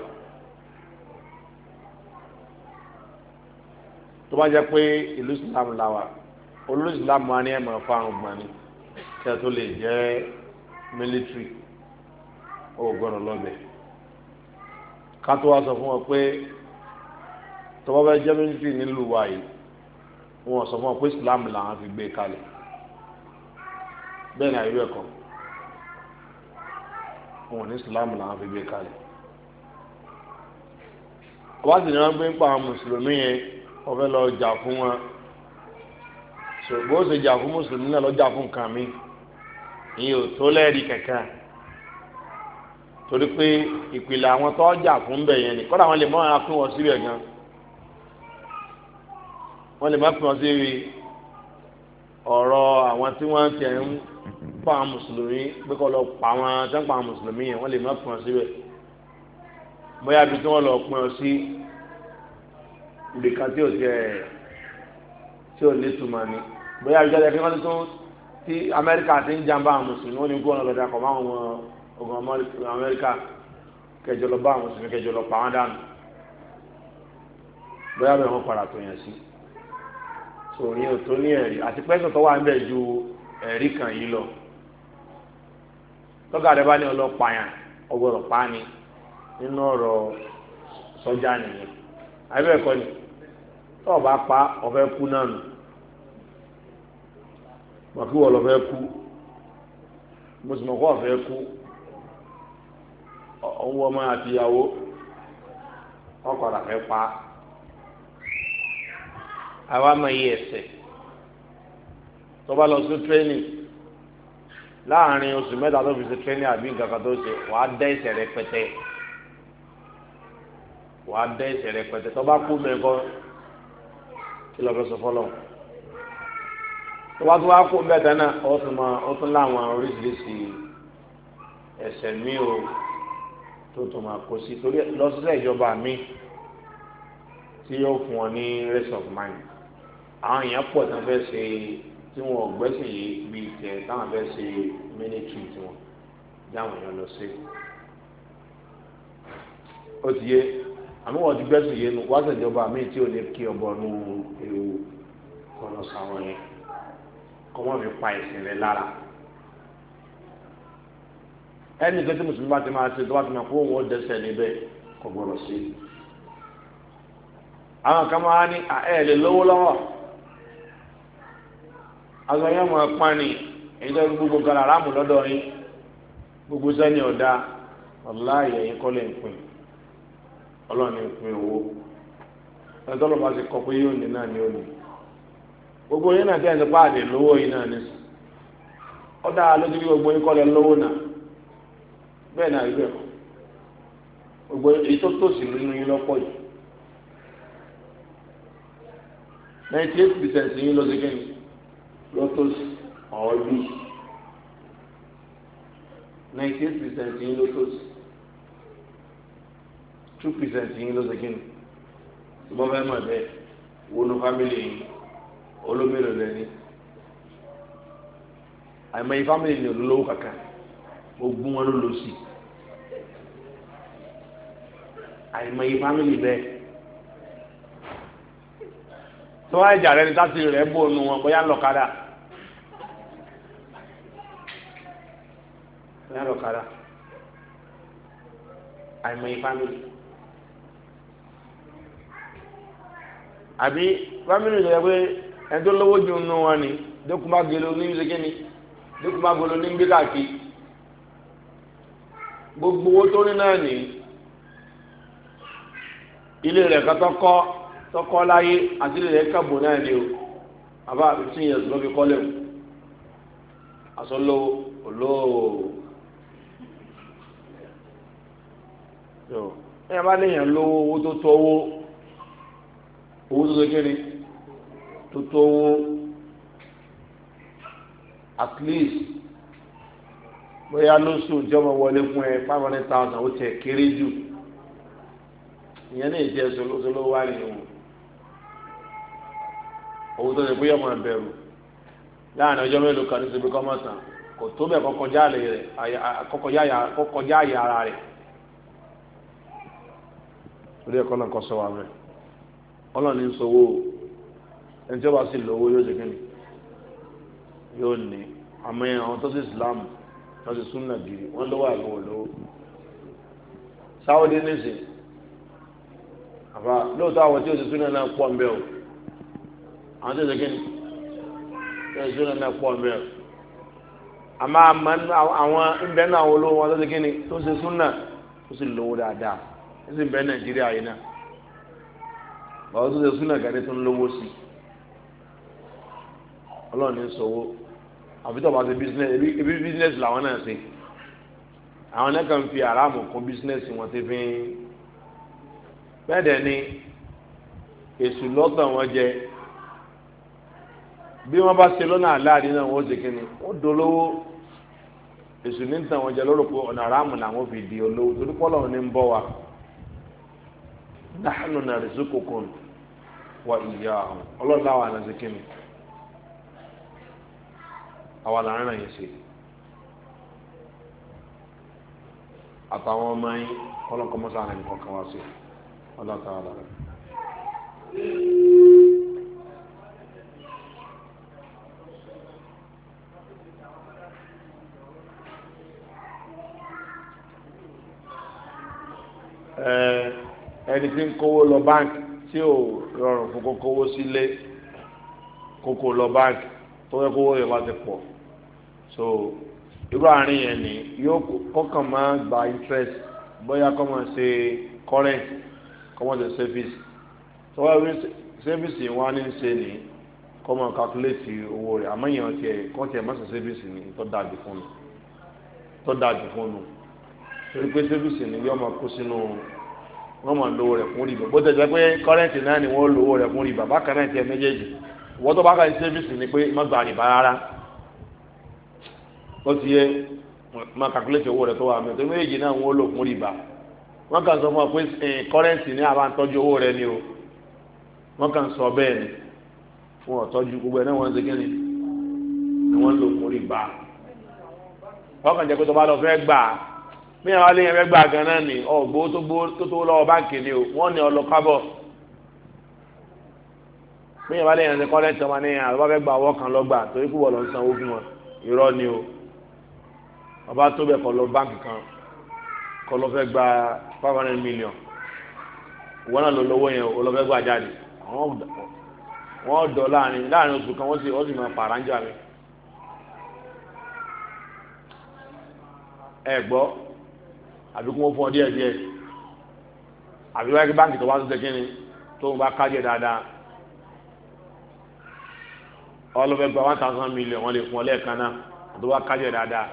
tó bá jẹ́ pé ìlú Islam la wà olú Islam wa ni ẹ̀ máa fa àwọn gbọ̀n ni kí ẹ tó lè jẹ́ military ó gbọ́dọ̀ lọ́bẹ̀ ká tó wá sọ fún wọn pé tó bá bẹ́ jẹ́ military nílùú wa yìí wọ́n sọ fún wọn pé Islam làwọn fi gbé kalẹ̀ bẹ́ẹ̀ ni àyè ẹ̀kọ́ wọn ní Islam làwọn fi gbé kalẹ̀ wọ́n sì ní wọ́n gbé ń pa àwọn mùsùlùmí yẹn wọ́n fẹ́ lọ jà fún wọn ṣùgbọ́n ó ṣe jà fún mùsùlùmí náà lọ jà fún nǹkan mi ìyẹn ò tó lẹ́ẹ̀rí kankan torí pé ìpìlẹ̀ àwọn tó jà fún bẹ̀ yẹn ni kọ́dà wọn lè mọ́ ara fún wọn síbẹ̀ gan wọ́n lè má fún wọn síbi ọ̀rọ̀ àwọn tí wọ́n ti ń pa àwọn mùsùlùmí pé kọ́ lọ pa àwọn tí wọ́n pa àwọn mùsùlùmí yẹn wọ́n lè má fún wọn síbẹ̀ bóyá ibi tí wọ́n lọ pín ọ sí ibìkan tí ò ní túmọ̀ ni bóyá ibi tí wọ́n ti tí Amẹ́ríkà ti ń jàmbá àwọn mùsùlùmí wọ́n ní kó wọn lọ dàpọ̀ mọ́ àwọn ogun Amẹ́ríkà kẹjọ lọ bá àwọn mùsùlùmí kẹjọ lọ pa wọn dànù bóyá bẹ́ẹ̀ wọ́n padà tó yẹn sí so yẹn ò tó ní ẹ̀rí àti pẹ́sẹ̀ tó wà ń bẹ̀ ju ẹ̀rí kan yìí lọ tọ́gà rẹ bá ní ọlọ́pàá yẹn ọgbọ́dọ̀ pa ni nínú ọ̀rọ̀ sọ́jà nìyẹn àbẹ́ ẹ̀kọ́ ni tọ́ọ̀ bá pa ọ̀fẹ́ kú náà nù màkì wọ́n lọ́fẹ́ kú mùsùlùmí ọ̀fẹ́ kú ọwọ́ ọmọ àti ìyàwó ọkọ̀ àfẹ́ pa àwa máa yí ẹsẹ̀ tó bá lọ sí tírénì láàrin oṣù mẹ́ta tó fi ṣe tírénì àbí nǹkan kan tó ṣe wàá dẹ́ ẹsẹ̀ rẹpẹtẹ wàá dẹ́ ẹsẹ̀ rẹpẹtẹ tó bá kú mẹ́kọ́ kí lọ́ọ́ fẹ́ sọ fọ́lọ́ tó bá tó wá kú bẹ́ẹ̀ tẹ́lẹ̀ ó tún láwọn oríṣiríṣi ẹsẹ̀ mi ò tó tó máa kó sí torí lọ sílẹ̀ ìjọba mi tí yóò fún ọ ní rest of mind àwọn èèyàn pọ̀ tí wọ́n fẹ́ ṣe tí wọ́n gbẹ́sìn yìí bíi tẹ̀ táwọn fẹ́ ṣe military tí wọ́n dáwọn èèyàn lọ sí. ó ti yé àmì wọ́n ti gbẹ́sìn yìí nu wá ṣèjọba mi tí ò ní kí ọbọ̀ nu ewu kọ́nà sáwọn yẹn kọ́ wọ́n fi pa ẹ̀sìn rẹ̀ lára. ẹnì kan tí mùsùlùmí bá ti máa ṣe tó bá ti máa kó wọn dẹ́ṣẹ̀ níbẹ̀ kò gbọ́dọ̀ sí. àwọn kan máa ní ẹ̀ lè lówó lọ́wọ́ àwọn yẹn mọ̀ ẹ́ pani èyí tó gbogbo kan aráàmù lọ́dọ̀ yín gbogbo sẹ́ni ọ̀dà ọ̀láyé ẹ̀yìn kọ́lé ń pin ọlọ́ọ̀ni ń pin owó ẹni tó lọ́ba ti kọ́ pé yóò ní náà ní òní gbogbo yín náà tẹ́yìn tó pa àdè lówó yín náà ní sùn ọ̀dà lójú bí gbogbo yín kọ́lé lówó náà bẹ́ẹ̀ náà rí bẹ́ẹ̀ kọ́ gbogbo èyí tó tòsí nínú yín lọ́pọ̀ yìí 98% yín lọ sí kẹ́yìn lotus ọ̀ọ́lù 98% yín lotus 2% yín lọ́sẹ̀kìnì tí wọ́n fẹ́ mọ̀ bẹ́ẹ̀ wọnú fámìlì yìí olómìnira lẹ́ni àìmọ̀ yìí fámìlì ní olólówó kàkà gbogbo wọn ló lọ sí àìmọ̀ yìí fámìlì bẹ́ẹ̀ tó wáyé jà rẹ ní tásì rẹ bò nu wọn bóyá lọ́kadà. lọ́kadà àìmọye fámìlì àbí fámìlì yẹ pé ẹni tó lówó ju nù wọn ni dókùmágelo ní ìṣèkéni dókùmágelo ní gbé káàkiri gbogbo owó tó ní náà ní ilé rẹ̀ kan tọkọ láyé àti ilé rẹ̀ kàbò náà ni o àbá 15 years ló fi kọ́lé o aṣọ olówó ẹ bá léèyàn lówó owó tó tó owó tó kékeré tó tó owó at least bóyá lóṣù ìjọba wọlé fún ẹ 500,000 ó tẹ kéré jù ìyẹn ní ìjẹ sọlọ wà nínú owó tó ṣe pé yọmọ bẹ̀rù láàrin ọjọ́ mélòó kan ní síbi kọmọsán kò tó bẹ́ẹ̀ kọkọjá àyè ara rẹ̀ orí ẹ̀kọ́ náà kọ́ sọ wa mẹ́ ọlọ́ọ̀ni ń sọ owó ẹni tí ó bá sì lówó yóò ṣe kí ni yóò ní àmọ́ àwọn tó sì Islam tó sì súnà gírí wọ́n lówó àìmọ́ lówó sáwọ́dé nísìn àbá lóòótọ́ àwọn tí ó sì súnà náà pọ̀ ń bẹ́ o àwọn tí ó ṣe kí ni tí ó sì súnà náà pọ̀ ń bẹ́ o àmọ́ àwọn ìbẹ́ náà àwọn olówó wọn tó ṣe kí ni tó ṣe súnà tó sì lówó dáadáa ní bẹ Nàìjíríà yìí náà báwo tó ṣe súnà gàdé tó ń lówó sí Ọlọ́run ní sọwọ àfi tó bá ṣe ibi bísínẹsì làwọn náà ṣe àwọn náà kàn fi àràmù kún bísínẹsì wọn ti fi bẹ́ẹ̀ dẹ̀ ni èṣù lọ́tàn wọn jẹ bí wọ́n bá ṣe lọ́nà àláàdín náà wọ́n ṣe kíni wọ́n dolówó èṣù ní tàn wọn jẹ lórí pé ọ̀nà àràmù làwọn fi di olówó torí pọ́lọ́ ní ń bọ̀ wá. Nahnu narzuqukum wa iyyahum ọlọ́dún àwọn àlàzíkìnnì àwọn àlàrin náà yẹn ṣe àtàwọn ọmọ yín ọlọ́nkọ́ mọ́sá àrẹ nìkan kan wá sí ọlọ́ta àlàrẹ. Ẹni tí ń kówó lọ báńkì tí ò rọrùn fún kókówó sílé kókó lọ báńkì tó fẹ́ kówó yẹn bá ti pọ̀ so irú àárín yẹn ni yóò kọ́kàn máa gba interest bóyá kọ́ máa ṣe current kọ́ máa ṣe service tó wá rí service wọn ní ṣe ní kọ́ máa calculate owó rẹ̀ àmọ́ yẹn tiẹ̀ máa ṣe service ní tó dájú fún un torí pé service ní yóò máa kó sínú wọ́n máa lówó rẹ̀ fún rìbá bó tẹ̀ jẹ́ pé kọ́rẹ́ǹtì náà ni wọ́n lówó rẹ̀ fún rìbá bákan náà tiẹ̀ méjèèjì wọ́n tó bá kà ní sẹ́fíìsì ni pé má gba rìbá rárá ó ti yẹ máa kàkúlẹ̀tì owó rẹ̀ tó wà mẹ́tọ́ méjèèjì náà wọ́n lò fún rìbá wọ́n kàn sọ fún ọ pé kọ́rẹ́ǹtì ní àbá ń tọ́jú owó rẹ̀ ni o wọ́n kàn sọ bẹ́ẹ̀ ni fún ọ̀tọ́jú gbogbo ẹ̀ náà wọ́n ń ṣe kí ni wọ́n lò fún rìbá wọ́n kàn jẹ́ pé tó bá lọ fẹ́ gbà bí àwọn alẹ́ yẹn fẹ́ gbà gan náà ni ọ̀gbó tó lọ́wọ́ báńkì ni o wọ́n ní ọlọ́kábọ̀ bí àwọn alẹ́ yẹn ti kọ́lẹ́ tọ́mọ ní àlọ́ fẹ́ gba ọwọ́ kan lọ́gbà torí kúbọ̀ lọ ń sanwó fún wọn irọ́ ni o ọba tó bẹ̀ kọ́ lọ báńkì kan kọ́ lọ fẹ́ gba 500 million ìwọ náà lọ lọ́wọ́ yẹn o lọ fẹ́ gbà jáde wọ́n dọ̀ láàrin oṣù kan wọ́n sì máa pààrà ń jà mí ẹ gbọ́ àbí kí wọ́n fún ọ díẹ̀ àbí wáyé kí báńkì tó wá tó tẹ́kí ni tó ń bá kájẹ̀ dáadáa ọlọ́fẹ́ gba 1,000 million wọ́n lè fún ọ lẹ́ẹ̀kan náà tó wá kájẹ̀ dáadáa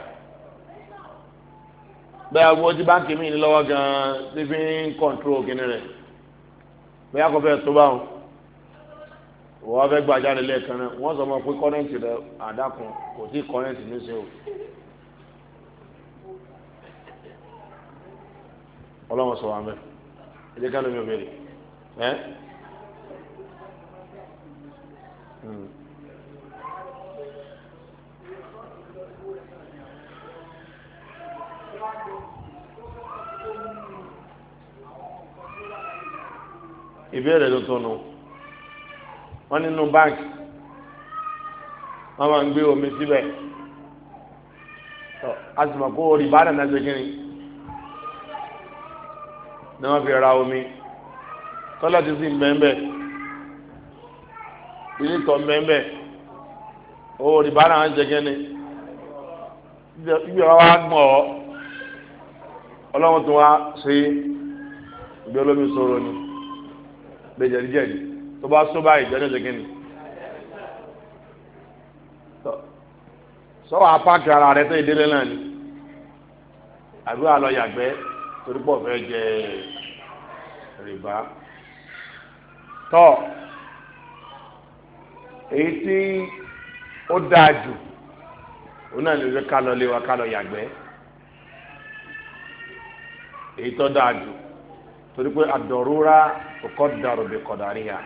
bẹ́ẹ̀ wọ́n ti báńkì mí ní lọ́wọ́ gan-an tí fi ń kọ́ńtró kíní rẹ̀ bẹ́ẹ̀ kọ́ fẹ́ tó báwọn wọ́n fẹ́ gba jáde lẹ́ẹ̀kan náà wọ́n sọ fún ọ pé kọ́rẹ́ǹtì rẹ̀ àdàkùn kò tí kọ́rẹ́ǹtì ní sí o. ọlọ́wọ́ sọ wàmẹ́ ẹ̀jẹ̀ ká lómi òbèrè ẹ́ ìbéèrè ló tó nu wọ́n nínú báńkì wọ́n máa ń gbé omi síbẹ̀ a sì mọ̀ kó orí ìbádàn náà ṣe kí ni ní wọ́n fi ra omi tọ́lá ti sí mbẹ́mbẹ́ ilé tọ́ mbẹ́mbẹ́ owó rìbá náà ń jẹ kẹ́ni ibi ọ̀rọ̀ wa gbọ̀n ọ́ ọlọ́run tó wá sí ibi olómi sọ̀rọ̀ ni lè jẹ̀díjẹ̀dí tó bá sọ báyìí jẹ́ ní kẹ́ni sọ́wọ́ apáàkì ara rẹ tó ìdílé náà ni àbí wàá lọ yàgbẹ́ torí pọ̀ fẹ́ jẹ rìbá tọ́ èyí tí ó dáa jù òun náà lè fi ká lọ lé wa ká lọ yàgbẹ́ èyí tó dáa jù torí pé àdọ̀rúra kò dàrú bí kọ̀dárí yà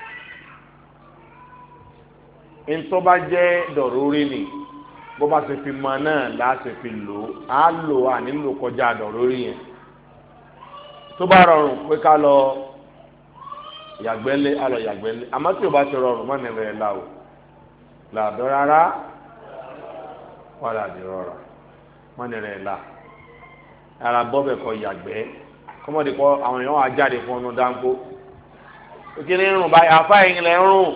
ntọ́ bá jẹ́ dọ̀rúrí ni bó bá ṣe fi mọ náà láti fi lò á lò á nílò kọjá dọ̀rúrí yẹn tó bá rọrùn pé ká lọ yàgbẹ́lé á lọ yàgbẹ́lé àmọ́ tí o bá ti rọrùn mọ́ ní rẹ̀ la o làdọ́ rárá wàlá di rọra mọ́ ní rẹ̀ la ara bọ́bẹ̀ kọ yàgbẹ́ kọ́mọ́dé kọ́ àwọn èèyàn wà jáde fún ọdún dáńkó òkèlè ń rùn báyìí àfa ẹ̀yìn lẹ́ ń rùn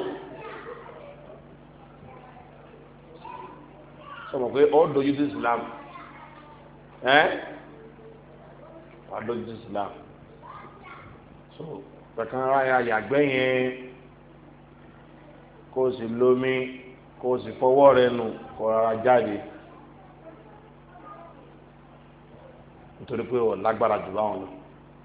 sọmọ pé ó dojú sí Islam wà dojú sí Islam so kankan ara ya yàgbẹ́ yẹn kó o sì lómi kó o sì fọwọ́ rẹ nù kó rárá jáde nítorí pé ó lágbára jù báwọn lọ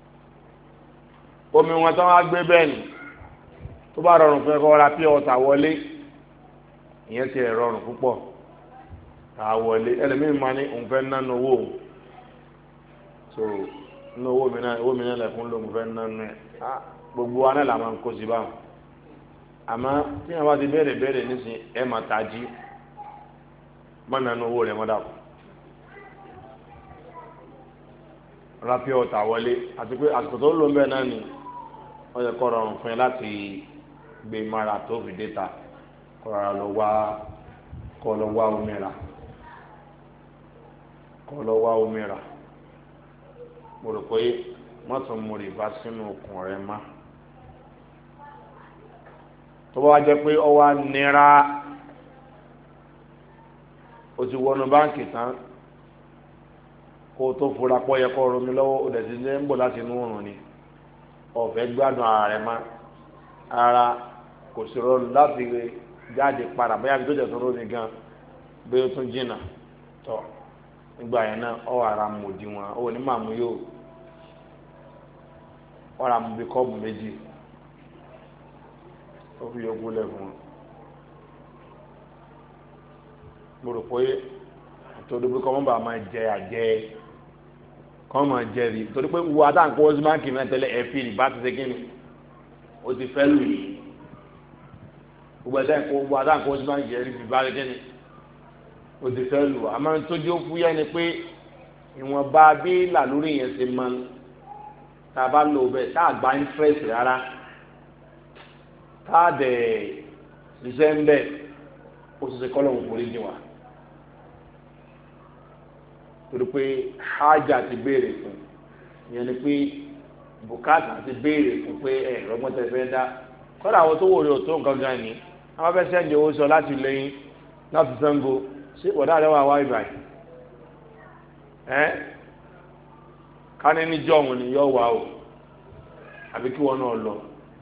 omi wọn tó wá gbé bẹ́ẹ̀ ni tó bá rọrùn fún ẹ kọ́ ra pure water wọlé ìyẹn ti rẹ̀ rọrùn púpọ̀ ká wọlé ẹlẹ́mìí máa ní òun fẹ́ nánú owó òun so nínú owó mi náà lẹ́kún ló ń fẹ́ nánú ẹ̀ gbogbo wa náà là máa ń kó sí báwọn àmọ́ tí wọn bá ti bẹ̀rẹ̀ nísìn ẹ̀ máa tají má nánú owó rẹ̀ mọ́dà kù ra pure water wọlé àti pé àsìkò tó lò ń bẹ̀ náà ni wọ́n yẹ kọ́ rọrùn fún ẹ láti gbé mara tó fi dé ta kọ́ ra lọ wá omi rà kọ́ lọ wá omi rà mo rò pé mọ́tò mo rì bá sínú okùn rẹ̀ má tó bá wá jẹ́ pé ọ wá nira o ti wọnú báǹkì tán kó o tó fura pọ́ yẹ kó romi lọ́wọ́ o dẹ̀ ti ní ń bọ̀ láti inú òrùn ni ọ̀fẹ́ gbádùn ara rẹ̀ má ara kò sí rọrùn láti jáde padà bóyá bí tó jẹ́ tó rómi gan bí ó tún jìnnà tọ́ nígbà yẹn náà ọ ara mòdì wọn ó ní màmú yóò ọ̀rọ̀ àmú bí kọ́ọ̀bù méjì ó fi yọkú lẹ̀ fún wọn mo rò pé torí pé kọ́mọ́ bá máa jẹ àjẹ kọ́mọ́ máa jẹ rí torí pé wo adáǹkó ó sì máa ń kì í mẹ́tẹ́lẹ̀ ẹ̀fì rí bá ti ṣe kíni ó ti fẹ́ lù yìí gbogbo adáǹkó ó sì máa ń jẹ rí bá ti kíni ó ti fẹ́ lù àmọ́ tójú ó fúyẹ́ ni pé ìwọ̀nba bí làlórí yẹn ṣe máa ń tá a bá lò bẹ́ẹ̀ tá a gba interest rárá tá a dẹ̀ ṣiṣẹ́ ń bẹ̀ ó ṣe ṣe kọ́lọ̀ òkú rí jìn wá torí pé hájà ti béèrè fún ìyẹn ni pé bùkátà ti béèrè fún pé rọ́gbọ́n tẹ fẹ́ dá kọ́dà àwọn tó wò rí òtó gangan ni àwọn fẹ́ sẹ́ńdì owó sọ láti lẹ́yìn láti Ṣàngó ṣé wọ́dà rẹ̀ wà wá ìbàyìí kání níjọ́ òun ni yọ wá o àbí kí wọn náà lọ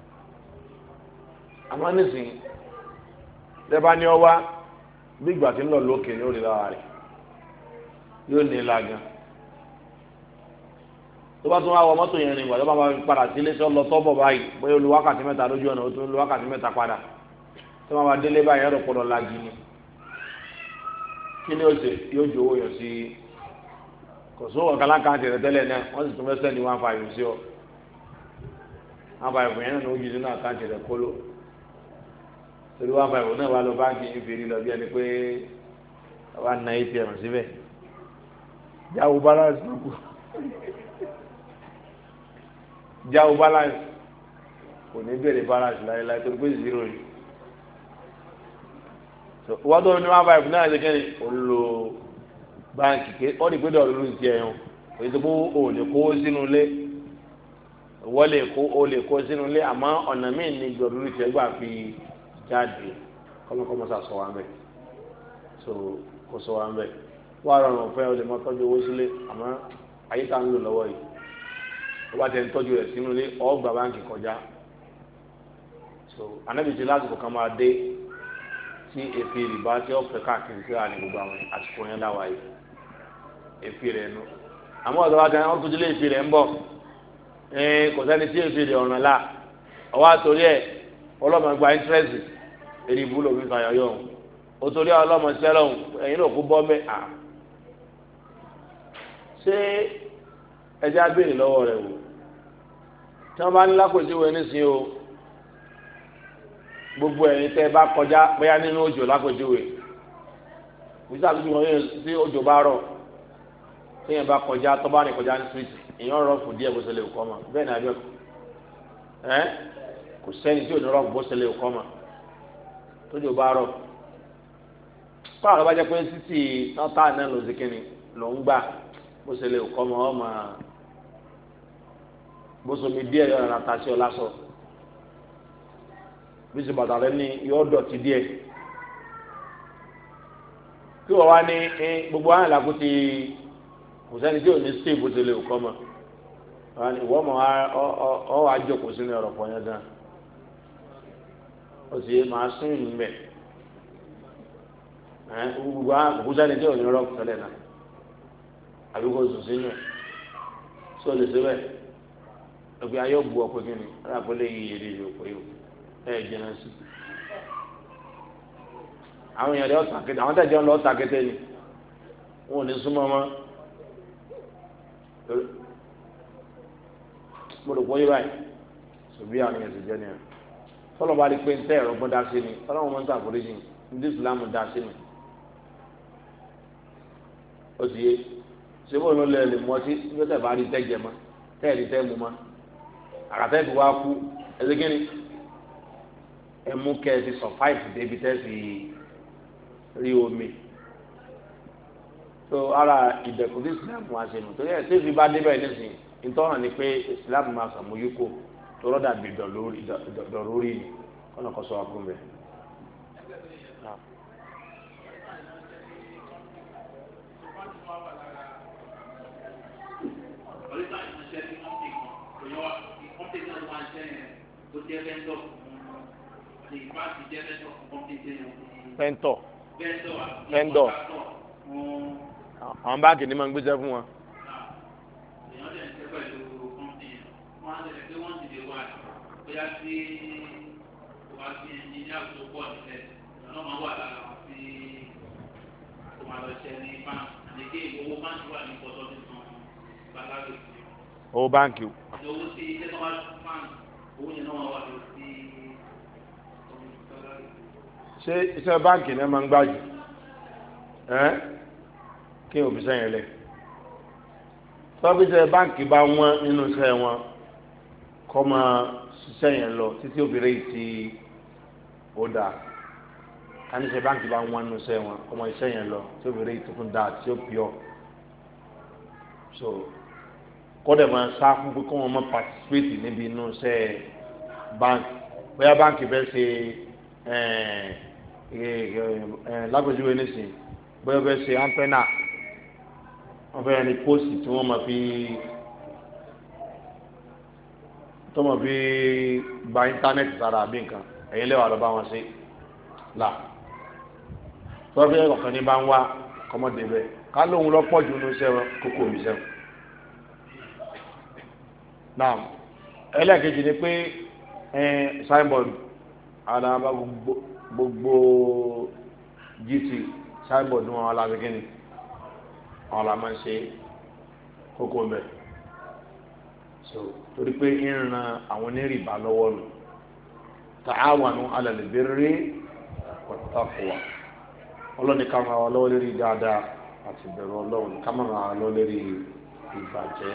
àmọ́ nísìnyí lẹ́bàá ní ọ wá bí ìgbà tí ń lọ lókè ní orí lára rẹ̀ yóò ní lágan tó bá tún wá wọ mọ́tò yẹn ní ìgbà tó bá máa padà sílé tí ó lọ tọ́bọ̀ báyìí bóyá olú wákàtí mẹ́ta lójú ọ̀nà ó tún lu wákàtí mẹ́ta padà tó máa bá délé báyìí ẹ̀rọ pọ̀lọ̀ lagi ni kí ni ó ṣe yóò ju owó yọ sí kò sówó ọ̀kan láǹkàntì rẹ̀ tẹ́lẹ̀ náà wọ́n sì tún fẹ́ sẹ́ni 1.5 sí ọ 1.5 yẹn náà ó jí sínú àkáǹtì rẹ̀ kóló torí 1.5 náà wà lọ báńkì ìfèrí lọ bí ẹni pé wà ná ATM síbẹ̀ jáwó balance lóko jáwó balance kò ní bèrè balance láéláé torí pé 0 ni wọ́n tó ní 1.5 náà ṣe kẹ́ni olùlò báńkì ké ọ́ ní gbẹ́dọ̀ lórí ti ẹ̀yàn èyí tó kó o lè kó sínú ilé wọ́n lè kó sínú ilé àmọ́ ọ̀nà míì ní gbẹ́dọ̀ lórí ti ẹgbà fi jáde kọ́mọkọ́mọ sà sọ wá ń bẹ̀ so kò sọ wá ń bẹ̀ wọ́n á rọrùn fẹ́ o lè máa tọ́jú owó sílé àmọ́ ayé tá ń lò lọ́wọ́ yìí wọ́n bá tẹ̀ ń tọ́jú rẹ̀ sínú ilé ọ́ gba báńkì kọjá so anábìtì lásìkò kan máa dé tí tí efi rìbá tí ó fẹ́ káàkiri sí àná gbogbo àwọn àsìkò yẹn láwa yìí efi rẹ̀ nù àmọ́ ọ̀dọ́ wa kan wọ́n tún délé efi rẹ̀ ń bọ̀ kò sẹ́ni tí efi rẹ̀ ọ̀ràn la ọwọ́ àtòrí ẹ̀ ọlọ́mọ gba interest èrè ìbúlò mi fàyọ̀ yọ̀ o torí ọlọ́mọ sẹ́lọ̀ ẹ̀yin náà kó bọ́ mẹ́ à ṣé ẹjẹ́ abéèrè lọ́wọ́ rẹ̀ wò tí wọ́n bá ní lápòjúwe nísìnyí o gbogbo ẹ̀yin tẹ́ bá kọjá bóyá nínú òjò lápòjúwe bísí àbíjú wọn yẹn tí òjò bá rọ̀ tí yẹn bá kọjá tó bá rìn kọjá ní street èèyàn rọ̀ fún díẹ̀ bó ṣe lè kọ́ ma bẹ́ẹ̀ ni àbí kò sẹ́ni tí ò ní rọ̀ bó ṣe lè kọ́ ma tójò bá rọ̀ fáwọn ọba jẹ́ pé títì náà tá náà lọ sí kínní ló ń gbà bó ṣe lè kọ́ ma ọ́ máa bó somi díẹ̀ yọ̀ ọ̀nà àtàṣe ọ̀làṣọ bí ṣe bàtà rẹ ní yọ̀ dọ̀tí díẹ̀ kí wọ́n wá ní gbogbo àwọn ìlàkùn ti kò sẹ́ni tí ò ní sí ìbò tẹ́lẹ̀ òkọ́ mọ́ ìwọ́n mọ̀ ọ́ wá jókòó sínú ọ̀rọ̀ pọ̀ yẹn gan ó sì máa sún ìlú mẹ́ gbogbo àwọn kò sẹ́ni tí ò ní rọ́ tẹ́lẹ̀ náà àbí kò sùn sínú ẹ̀ sọ lè ṣe bẹ́ẹ̀ ẹgbẹ́ ayọ́ bu ọkọ̀ kí ni ọ̀rọ̀ àpẹẹlẹ yìí yèrè yìí òkú yìí ẹ̀ jẹ́nà sí àwọn èèyàn lọ́ọ́ tàkété àwọn tẹ̀jọ́ lọ́ọ́ tàkété ni wọn ò ní súnmọ́ mọ́ mo rò pé yí báyìí ṣùgbọ́n àwọn èèyàn ti jẹ́ ni ẹ̀ tọ́lọ̀ bá rí pé ń tẹ́ ẹ̀rọ gbọ́n dá sí ni tọ́lọ̀ wọn ń tàkùrẹ́jì ní ìsìlámù dá sí ni ó ti yé ṣé bó ló lẹ lè mú ọtí bí ó tẹ̀ bá rí tẹ́jẹ̀ mọ́ tẹ́ẹ̀rí tẹ́ mu mọ́ àràtẹ́ ti wá kú ẹsẹ̀ kínní ẹ mú kẹ́ ẹ ti sọ̀fáìfù débi tẹ́ fi rí omi tó ara ìdẹ̀kùn tí ìsìlámù wá ṣe nù torí ẹ̀ tí ìfi bá débẹ̀ nísìnyí ìtọ́nà ni pé ìsìlámù máa sàmójúkò tó rọ́dà bí dọ̀lórí ni kọ́nà kọ́ sọ wá fún mi. Fẹ́ńtọ̀ àwọn báàgì ni máa ń gbéṣẹ́ fún wọn. Owó báńkì o. Ṣé iṣẹ́ báńkì náà máa ń gbájú kí òbí sẹ́yìn lẹ̀ tọ́bíṣẹ́ báńkì bá wọ́n nínú iṣẹ́ wọn kọ́ máa ṣiṣẹ́ yẹn lọ títí obìnrin tí ó dáa káníṣẹ́ báńkì bá wọ́n nínú iṣẹ́ wọn kọ́ máa ṣiṣẹ́ yẹn lọ tí obìnrin tó tún dáa tí ó pìọ́ so kọ́dẹ̀ máa sá fún pé kọ́ wọn máa participate níbi inú iṣẹ́ báńkì bóyá báńkì fẹ́ ṣe lágbèjúwe nísìnyí bóyá fẹ́ ṣe antenna wọ́n fẹ́ ní pósì tí wọ́n máa fi gba íńtánẹ́ẹ̀tì sára àbí nǹkan ẹ̀yin lẹ́wà lọ bá wọn ṣe là tọ́fẹ́ ọ̀kan ní bá ń wá kọ́mọdé bẹ́ẹ̀ ká lóun lọ́pọ̀ jù ní iṣẹ́ kókó mi sẹ́wọ̀n. náà ẹlẹ́ẹ̀kejì ni pé signboard àdàbà gbogbo gt signboard ní wọn alábẹ́kẹ́ni àwọn la máa ń ṣe kókó mbẹ so torí pé ń ran àwọn onírìbá lọ́wọ́ nù ta'awanu 'ala al-birri wat-taqwa ọlọ́ni ká máa wà lọ́wọ́ lérí dáadáa àti ìbẹ̀rù ọlọ́run ká máa wà lọ́wọ́ lérí ìbàjẹ́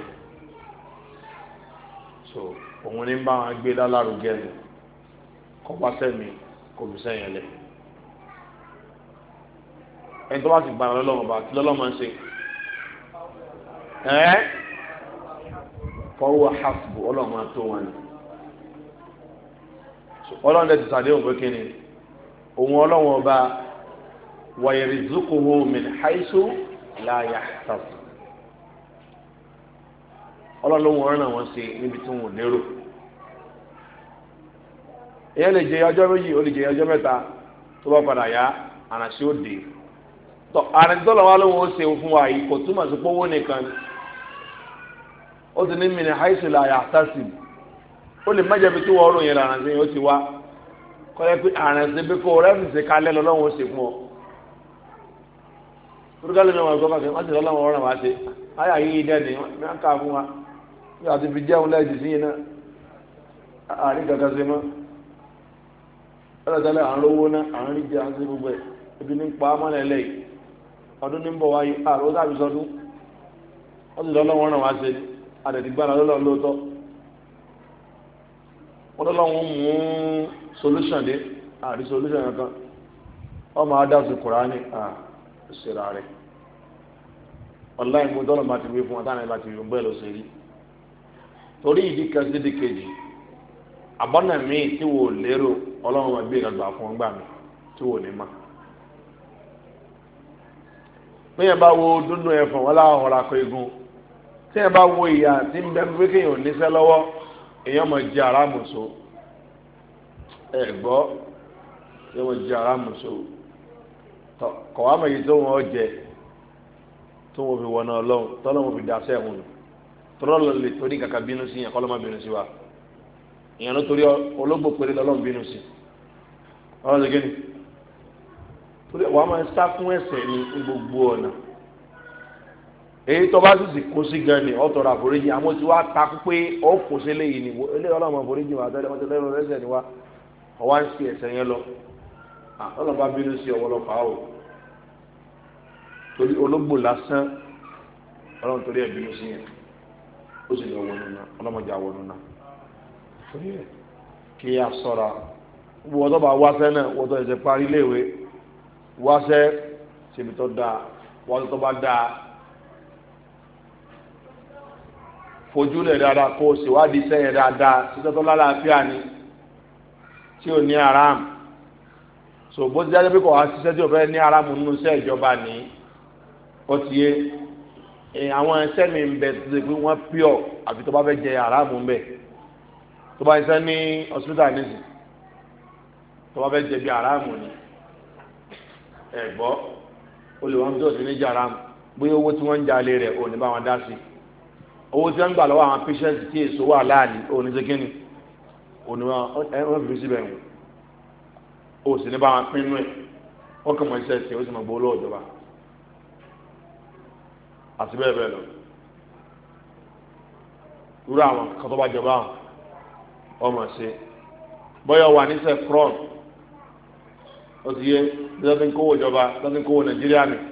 so òun ní bá wọn gbé lálárugẹ nù kọ́ bá sẹ́mi kò fi sẹ́yìn lẹ̀ ẹni tó bá ti gbà lọ́lọ́run bá kí lọ́lọ́run máa ń ṣe fọwọ́ hasbu ọlọ́run máa tó wọn ni ọlọ́run dẹ̀ ti sàdé òun pé kíni òun ọlọ́run ọba wa yarzuquhu min haythu la yahtasib ọlọ́run lóhun ọ̀rọ̀ náà wọ́n ṣe níbi tí wọn ò lérò èyàn lè jẹ ọjọ́ méjì ó lè jẹ ọjọ́ mẹ́ta tó bá padà yá àrànṣe ó dé tọ́ àrùntọ́ lọ́wọ́ ló wọ́n ṣe fún wa yìí kò túmọ̀ sí pówó nìkan ó ti ní mìíràn àìsàn àyà àtàsì ó lè má jẹ́ bí tí wọ́n ròyìn àrànṣe yìí ó ti wá kọ́lẹ́ pé àrànṣe bí kò rẹ́fì ṣe kalẹ́ lọ́wọ́ ṣe fún ọ. turukali mi wọn gbọ́ pàṣẹ wọ́n ti lọ́wọ́ ọ̀rọ̀ wá ṣe ayà yìí dẹ́ni wọ́n ká fún wa bí a ti fi jẹun lẹ́yìn sí yìí náà àárín kankan ṣe mọ́ ọlọ́dẹ́lẹ̀ à ń rówó náà à ń rí jẹ à ń ṣe gbogbo ẹ̀ ebi ní pa mọ́lẹ̀ lẹ́yìn ọdún ní ń bọ̀ wáyé àrò ó dàbí sọdún wọ́n ti lọ́wọ́ ọ̀rọ̀ wá ṣe ni àdẹ̀dìgbàlá lọ́lọ́ lóòótọ́ wọ́n lọ́wọ́ mú solution dé àrí solution kankan ọmọ adásu Kùránì ṣera rẹ̀ ọláì mú dọ́lọ̀ bá ti wí fún ọ̀tá náà bá ti wí bẹ́ẹ̀ ló ṣe rí torí ìdí kan sí ìdí kejì àbọ̀nà míì tí wò lérò ọlọ́run máa gbé ìgbàgbà fún ọgbà mi tí wò ní ma bí yẹn bá wo dúdú ẹ̀fọn wọn láwọn ọ̀rọ̀ akọ igun tí yẹn bá wo ìyá tí ń bẹ pé kéèyàn níṣẹ́ lọ́wọ́ èèyàn máa jẹ aráàmùsọ ẹ̀gbọ́ èèyàn máa jẹ aráàmùsọ kọ̀ wá mọ̀ èyí tó wọ́n jẹ tó wọ́n fi wọ̀nà ọlọ́run tọ́lọ́ wọn fi dasẹ́ ẹ̀hún tọ́lọ́ lè torí kàkà bínú sí yẹn kọ́ ló má bínú sí wa ìyẹn ló torí ológbò péré lọ́lọ́run bínú sí ọlọ́run ṣe kéde torí wàá máa sá fún ẹ̀ṣẹ̀ ní gbogbo ọ̀nà èyí tó bá sì kó sí gan ni ọ̀tọ̀ ra àforíjì àmọ́ tí wàá takú pé ó kó sí eléyìí ni eléyìí ọlọ́run àforíjì wà tẹ́lẹ̀ wọ́n tẹ́lẹ̀ lọ́rọ̀ ẹ̀ṣẹ̀ ni wá ọwá ń sí ẹ̀ṣẹ̀ yẹn lọ ọlọ́run bá bínú sí ọwọ́lọ́pàá o torí ológbò lásán ọlọ́run torí ẹ̀ bínú sí yẹn ó sì lọ wọnú náà ọlọ́mọdé àwọnú náà torí ẹ̀ kí a sọ̀ra wọ́n tó bá wáṣẹ́ náà wọ́n tó ẹ̀ṣẹ̀ parí léèwé wáṣẹ́ síbi tó dáa wọ́n tó bá dáa fojúlẹ̀ dáadáa kó o ṣèwádìí sẹ́yìn dáadáa títọ́ tó lálàáfíà ni tí ò ní aram so bó ti jáde pé kò wá ṣiṣẹ́ tí o fẹ́ ní aram nínú iṣẹ́ ìjọba ní ó ti yé àwọn ẹṣẹ́ mi ń bẹ tó ṣe pé wọ́n pure àfi tó bá fẹ́ jẹ aram ń bẹ tó bá ṣiṣẹ́ ní hospital nísì tó bá fẹ́ jẹ bí aram ni ẹ̀gbọ́ olùwọ́n tó ti ní jẹ aram bóyá owó tí wọ́n ń jalè rẹ̀ ò ní bá wọn dá sí owó tí wọ́n ń gbà lọ́wọ́ àwọn patient tí èso wà láàlì ò ní ṣe kíni ò ní wọ́n fi síbẹ̀ wọn ò sì ní bá wọn pinnu ẹ̀ wọ́n kàn mọ́ iṣẹ́ ṣe ó sì mọ̀ gbọ́ lọ́wọ́ ìjọba àti bẹ́ẹ̀ bẹ́ẹ̀ lọ irú àwọn kan tó bá jọba ọmọ ṣe bọ́yọ̀ wà níṣẹ́ front ó ti yé bí wọ́n ti ń kówó ìjọba bí wọ́n ti ń kówó Nàìjíríà mi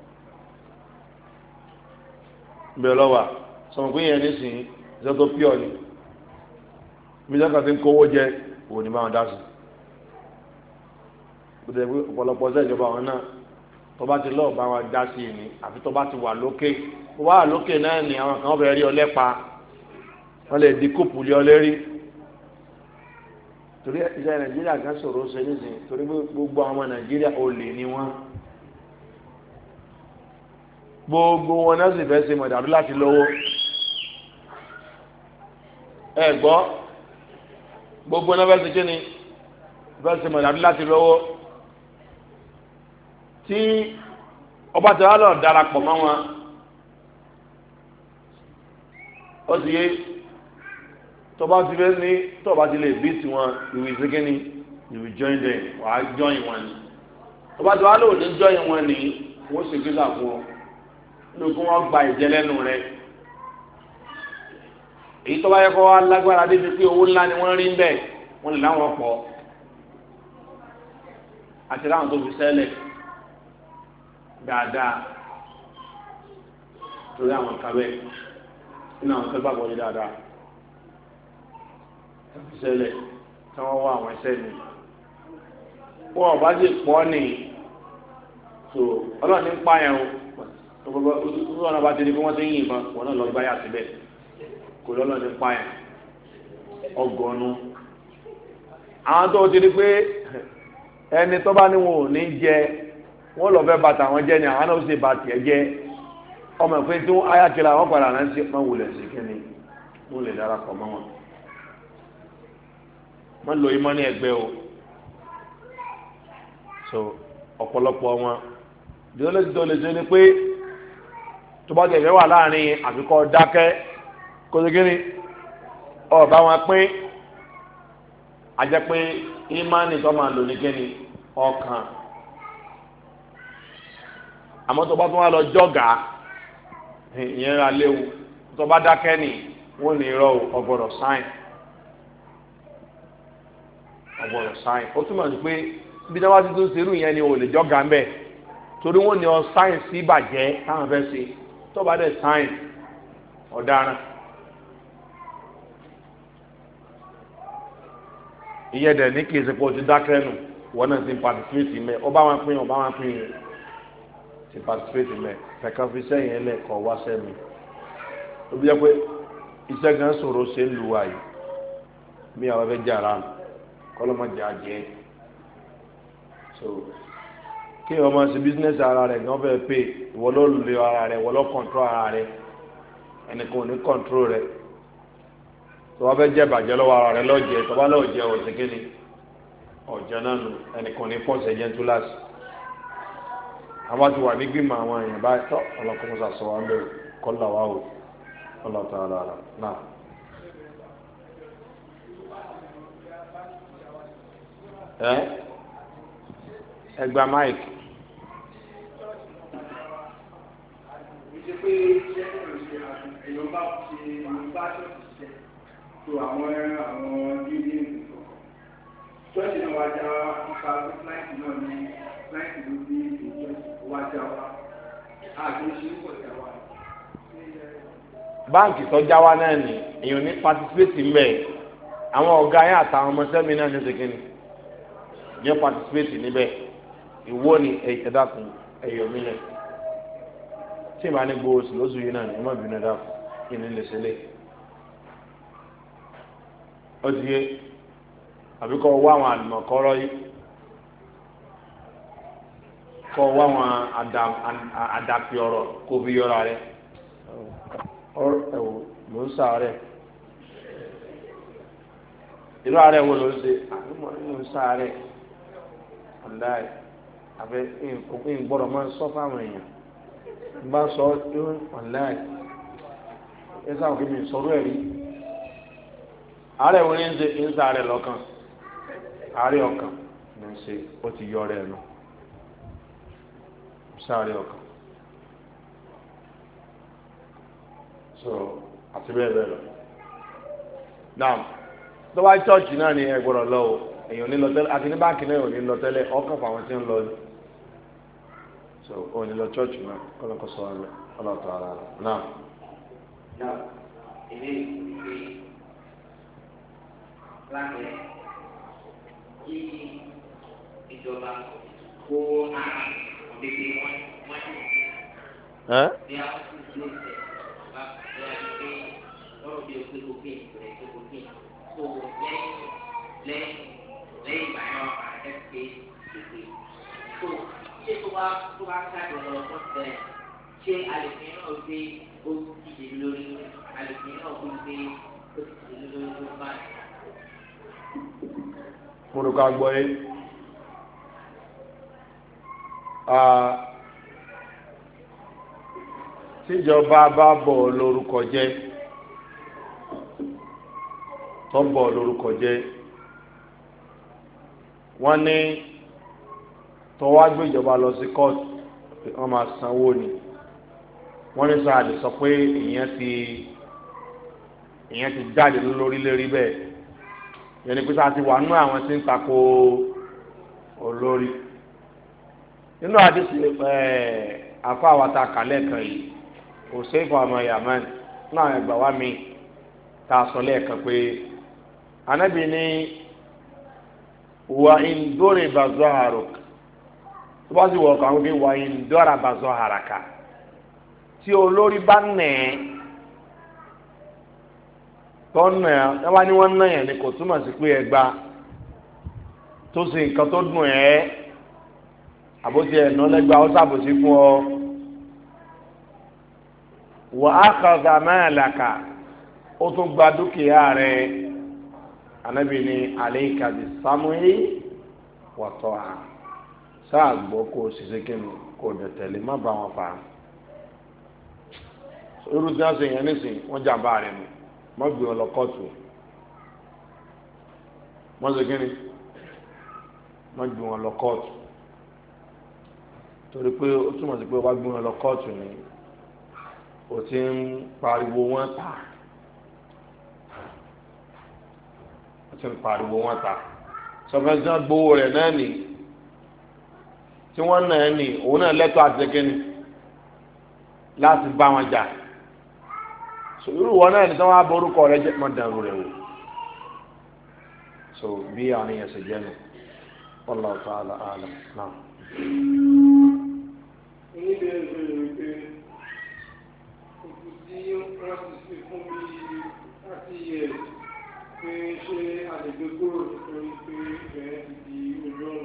bẹ́ẹ̀ lọ́wọ́ sọ̀rọ̀ pé yẹn nísìnyí ìjọ tó pure ni mílíọ̀nù ti ń kówó jẹ òun ní bá wọn dá sí i bó ọ̀pọ̀lọpọ̀ ṣẹ́ ìjọba wọn náà tó bá ti lọ́ọ̀ bá wọn dá sí i ní àfi tó bá ti wà lókè tó bá wà lókè náà ni àwọn kan bẹ̀rẹ̀ rí ọlẹ́pa wọ́n lè di kóòpù lé ọlẹ́rí torí iṣẹ́ Nàìjíríà kan sọ̀rọ̀ ṣe nísìnyí torí gbogbo àwọn Nàìjíríà olè ni wọ́n gbogbo wọn náà sì fẹ́ ṣe mọ̀dàrú láti lọ́wọ́ ẹ gbọ́ gbogbo náà fẹ́ ṣe kí ni fẹ́ ṣe mọ̀dàrú láti lọ́wọ́ tí ọba tí wàá lọ darapọ̀ mọ́ wọn ó sì yé tọba ti fẹ́ ní tọba ti lè bí tiwọn ìwé ṣe kí ni ìwé join them wàá join wọn ni ọba tí wàá lò ní join wọn ni wọ́n sì gbé sàfún ọ lókun wọn gba ìjẹ lẹ́nu rẹ̀ èyí tó bá yẹ kó wá lágbára débi pé owó ńlá ni wọ́n rí ń bẹ̀ wọ́n lè láwọn pọ̀ àti láwọn tó fi sẹ́lẹ̀ dáadáa torí àwọn kábẹ́ nínú àwọn kẹgbà bọ̀ ní dáadáa tó fi sẹ́lẹ̀ tí wọ́n wá àwọn ẹsẹ̀ mi wọ́n ọ̀bá sì pọ̀ ní so ọlọ́ọ̀ni ń pààyàn o wọn náà bá ti di pé wọ́n ti ń yìnbọn wọn náà lọ gbáyà síbẹ̀ kò lọ́lọ́ nípa ẹ̀ ọgọ́nu àwọn tó ti di pé ẹni tó bá ní wọn ò ní jẹ wọn lọ fẹ́ bàtà wọn jẹ ni àwọn náà ó sì bàtì ẹ jẹ ọmọ ìpín tí wọn ayákẹ́lá wọn padà náà ń ṣe máa wulẹ̀ sí kíni wọn lè darapọ̀ mọ́ wọn wọn lò ìmọ̀ ní ẹgbẹ́ o so ọ̀pọ̀lọpọ̀ wọn ìdílé tó lè ṣe ni pé tó bá tẹ̀lé wà láàrin àfikọ́ dákẹ́ kó ṣe kí ni ọba wọn pín ajẹ́ pé ìmánì tó máa lò ní kí ni ọkàn àmọ́ tó bá tún wà lọ jọ́gà ìyẹn ra léwu tó bá dákẹ́ ni wọ́n ní irọ́ ọgbọ́dọ̀ sáìn ó túmọ̀ sí pé bí wọ́n bá ti tún ṣerú ìyẹn ni ò lè jọ́gà ń bẹ̀ torí wọ́n ní ọ sáìn sí ìbàjẹ́ táwọn fẹ́ ṣe tó bá dẹ̀ sáìn ọ̀daràn ìyẹn dẹ̀ ní kí n ṣe pé o ti dákẹ́ nù wọ́n náà ti participate mẹ́ ọba wọn pín ti participate mẹ́ kẹ̀kẹ́ fi sẹ́yìn ẹlẹ́kọ̀ọ́ wá sẹ́mi ó bí jẹ́ pé iṣẹ́ gan sọ̀rọ̀ ṣe ń lu wa yìí bí àwọn fẹ́ jà ra kọ́lọ́mọjà jẹ́ so kí wọ́n máa ṣe business ara rẹ̀ gan fẹ́ pay ìwọ ló lè ara rẹ̀ ìwọ ló control ara rẹ̀ ẹnìkan ò ní control rẹ̀ tó wá fẹ́ jẹ́ bàjẹ́ lọ́wọ́ ara rẹ̀ lọ́jẹ́ tó bá lọ́jẹ́ ọ̀sẹ̀ kí ni ọ̀jẹ́ náà nù ẹnìkan ní fọ́ọ̀sẹ̀ jẹ́ túláàsì àwọn ti wà ní gbìmọ̀ àwọn èèyàn báyìí tọ́ ọlọ́kùnrin sàṣọ wa ń bẹ̀rù kọ́lá wa o ọlọ́ta ara náà. Ẹgbà máìkì. ìṣe pé iṣẹ́ èèyàn bá ṣe ṣiṣẹ́ tó àwọn bíbí nǹkan ṣọ́ọ̀ṣì náà wá já nípa fúláìtì náà ní fúláìtì ló bí wá já wa àti ṣe ń pọ̀ já wa. báǹkì tó já wa náà ni èèyàn ní patisipéètì ń bẹ̀ àwọn ọ̀gá yẹn àtàwọn ọmọ sẹ́mi náà ní ṣèkínni yẹn patisipéètì níbẹ̀ ìwọ ni ẹ̀dàkùn ẹ̀yọ̀ mílẹ̀ tí ìbá ní gbowó sí lóṣù yìí náà ni ẹ má bínú ẹ̀dàkùn kí ni lè ṣẹlẹ̀ ó ti yé àbí kọ́ wá àwọn àlùmọ̀kọ́rọ́ yìí kọ́ wá àwọn àdàpì ọ̀rọ̀ kó fi yọra rẹ̀ ẹ̀wò ló ń sàárẹ̀ irú àárẹ̀ wo ló ń ṣe àbímọ ló ń sàárẹ̀ ọ̀láì àbẹ ìgbọ́dọ̀ máa ń sọ fáwọn èèyàn bá sọ ọ̀láì ẹ sáà kí mi sọ̀rọ̀ ẹ̀ rí àárẹ̀ wo ni ń ṣe ń sàárẹ̀ lọ́kàn àárẹ̀ ọkàn ló ń ṣe ó ti yọ ọ̀rẹ́ nù sàárẹ̀ ọkàn so àti bẹ́ẹ̀ bẹ́ẹ̀ lọ náà tó wá chọ́ọ̀chì náà ni ẹ gbọ́dọ̀ lọ o èèyàn ní lọ tẹ́lẹ̀ àti ní báńkì náà ò ní lọ tẹ́lẹ̀ ọkàn fún àwọn tí ń lọ ní so ò ní lọ chọ́ọ̀chì náà kọ́lọ́kọ́ sọ ọ́ ọlọ́tọ̀ ara rẹ̀ náà. náà ilé ìwé lábẹ́ kí ìjọba kó ara òdìdí wọn ní àwọn tí ó ṣe bá bẹ́ẹ̀ pé lọ́rọ̀ bí o pé kókè ìpìlẹ̀ tó kókè tó lẹ́yìn ìgbà yẹn wà á ẹ̀sìké ìpè tó ṣé tó bá káàdì ọ̀rọ̀ tó tẹ̀ ṣé àlèfín náà gbé ó ti dè lórí àlèfín náà gbé ó ti dè lórí tó bá. mo rò ká gbọ́ yé tíjọba bá bọ̀ lórúkọ jẹ́ tó bọ̀ lórúkọ jẹ́ wọ́n ní tọ́wá gbé ìjọba lọ sí kóòtù wọ́n máa sanwó ni wọ́n ní sáà lè sọ pé ìyẹn ti jáde lórí lérí bẹ́ẹ̀ yẹn ni pé sáà ti wà nú àwọn tí ń tako olórí nínú àdìsí àfọ àwọn tá a kà lẹ́ẹ̀kan yìí kò sẹ́fọ̀ àmọ́ yamani náà ẹgbà wá mi tá a sọ lẹ́ẹ̀kan pé anábì ní wà ìndórè bàzọ́ àròkà tó bá sì wọ̀ ọ́ àwọn bí wà ìndórà bàzọ́ àràkà tí olórí bá nẹ̀ ẹ́ tó nà ẹ́ wá ní wọ́n nà yẹn ni kò túmọ̀ sí pé ẹgbà tó sì nǹkan tó dùn ẹ́ àbótí ẹ̀ nà lẹ́gbàá ó sàbòsí fún ọ wà á kàdà máàlàkà ó tún gba dúkìá rẹ anábì ní alayka bis-sam'i wa ta'a sáà gbọ́ kó o ṣiṣẹ́ kí ni kó o dẹ̀ tẹ̀lé má bá wọn fà á irú tí wọ́n ṣe yẹn nísìn wọ́n jàmbá rẹ̀ mu wọ́n gbé wọn lọ kóòtù wọ́n ṣe kí ni wọ́n gbé wọn lọ kóòtù torí pé ó túmọ̀ sí pé wọ́n bá gbé wọn lọ kóòtù ni ó ti ń pariwo wọn ta ó ti ń pariwo wọn ta sọfẹ́ tí wọ́n gbowó rẹ̀ náà nì tí wọ́n náà nì òun náà lẹ́tọ̀ọ́ àti ṣẹ́kẹ́ni láti bá wọn jà so irú wọn náà ní tí wọ́n á borúkọ rẹ̀ jẹ́ mọ́ dàrú rẹ̀ wò so bí àwọn èèyàn ṣe jẹ́ nù wallahu ta'ala a'lam náà. oníbẹ̀rẹ̀ bẹ̀rẹ̀ pé òkú tí wọ́n ti fi fún bí 30 years pé ṣé àlejò kúrò nítorí pé ìbẹ̀rẹ̀ ti di ojú ọ̀nà.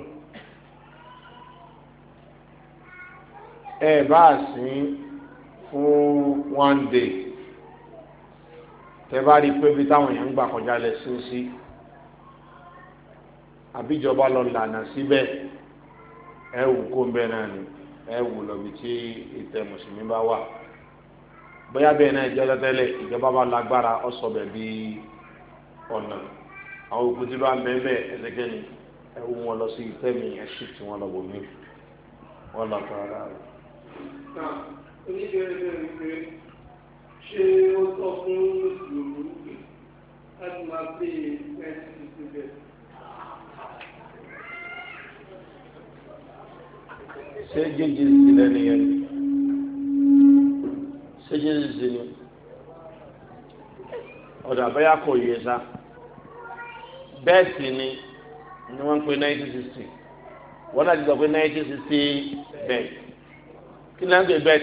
ẹ bá a sìn fún 1 day tẹ bá rí i pé bí táwọn èèyàn ń gbà kọjá lẹ sí àbíjọba lọ lànà síbẹ̀ ẹ wù kó ń bẹ náà ni ẹ wù lọ́bi tí ìtẹ́ mùsùlùmí bá wà bóyá bẹ́ẹ̀ náà jẹ́ tẹ́lẹ̀ ìjọba bá lágbára ọ̀sọ̀bẹ̀ bí ọ̀nà àwọn òkú tí bá ń bẹ́ẹ̀ bẹ́ẹ̀ ẹ̀sẹ̀kẹ́ ni ẹ wù wọn lọ sí ìtẹ́ mi ẹ̀ sì tí wọ́n lọ bò mí wọ́n lọ tọ́ ara rẹ̀. oníbẹ̀rẹ̀ bẹ̀rẹ̀ pé ṣé ó tọ́ fún mùsùlùmí láti máa pè é ẹ̀sìn síbẹ̀. ṣé jíjí sílẹ̀ nìyẹn ṣé jíjí sílẹ̀ ọ̀dọ̀ àbẹ́yà kò yẹ sá bẹ́ẹ̀ sì ni wọ́n ń pè 1960 wọ́n náà ti sọ pé 1960 bẹ́ẹ̀ kí ni wọ́n ń pè bẹ́ẹ̀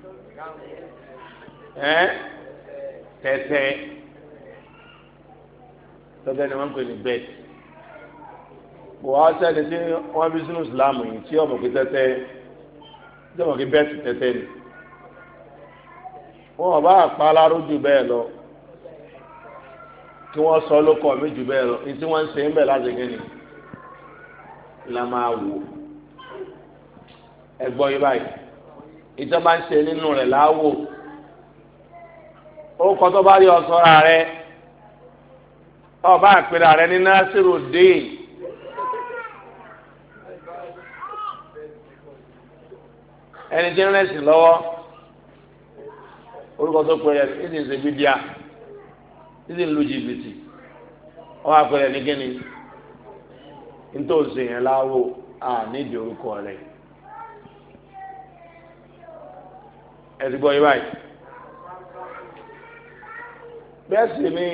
tẹ́tẹ́ tẹ́tẹ́ ni wọ́n ń pè ní bẹ́ẹ̀ bò wá sẹ́ni tí wọ́n bí sínú ìsìlámù yìí tí ọmọ kí tẹ́tẹ́ tí ọmọ kí bẹ́ẹ̀tì tẹ́tẹ́ ni wọ́n bá pa aláró jù bẹ́ẹ̀ lọ kí wọ́n sọ lókọ̀ mi jù bẹ́ẹ̀ lọ ní tí wọ́n ń ṣe ń bẹ̀ láti gẹ́ni la máa wò ẹgbọ́ yìí báyìí ìjọba ń ṣe nínú rẹ̀ láwò ó kọ́ tó bá rí ọ̀sọ́ra rẹ̀ ọba àpèrè rẹ̀ ní Nasiru Deen. ẹni tí ń rẹ̀sì lọ́wọ́ orúkọ tó pè é ní ìsìn bíbíà ní lu jìbìtì wọ́n á pè é ní kíni nítòsí yẹn láwò á nídìí orúkọ rẹ̀ ẹ ti gbọ́ yí báyìí bẹ́ẹ̀ sì ni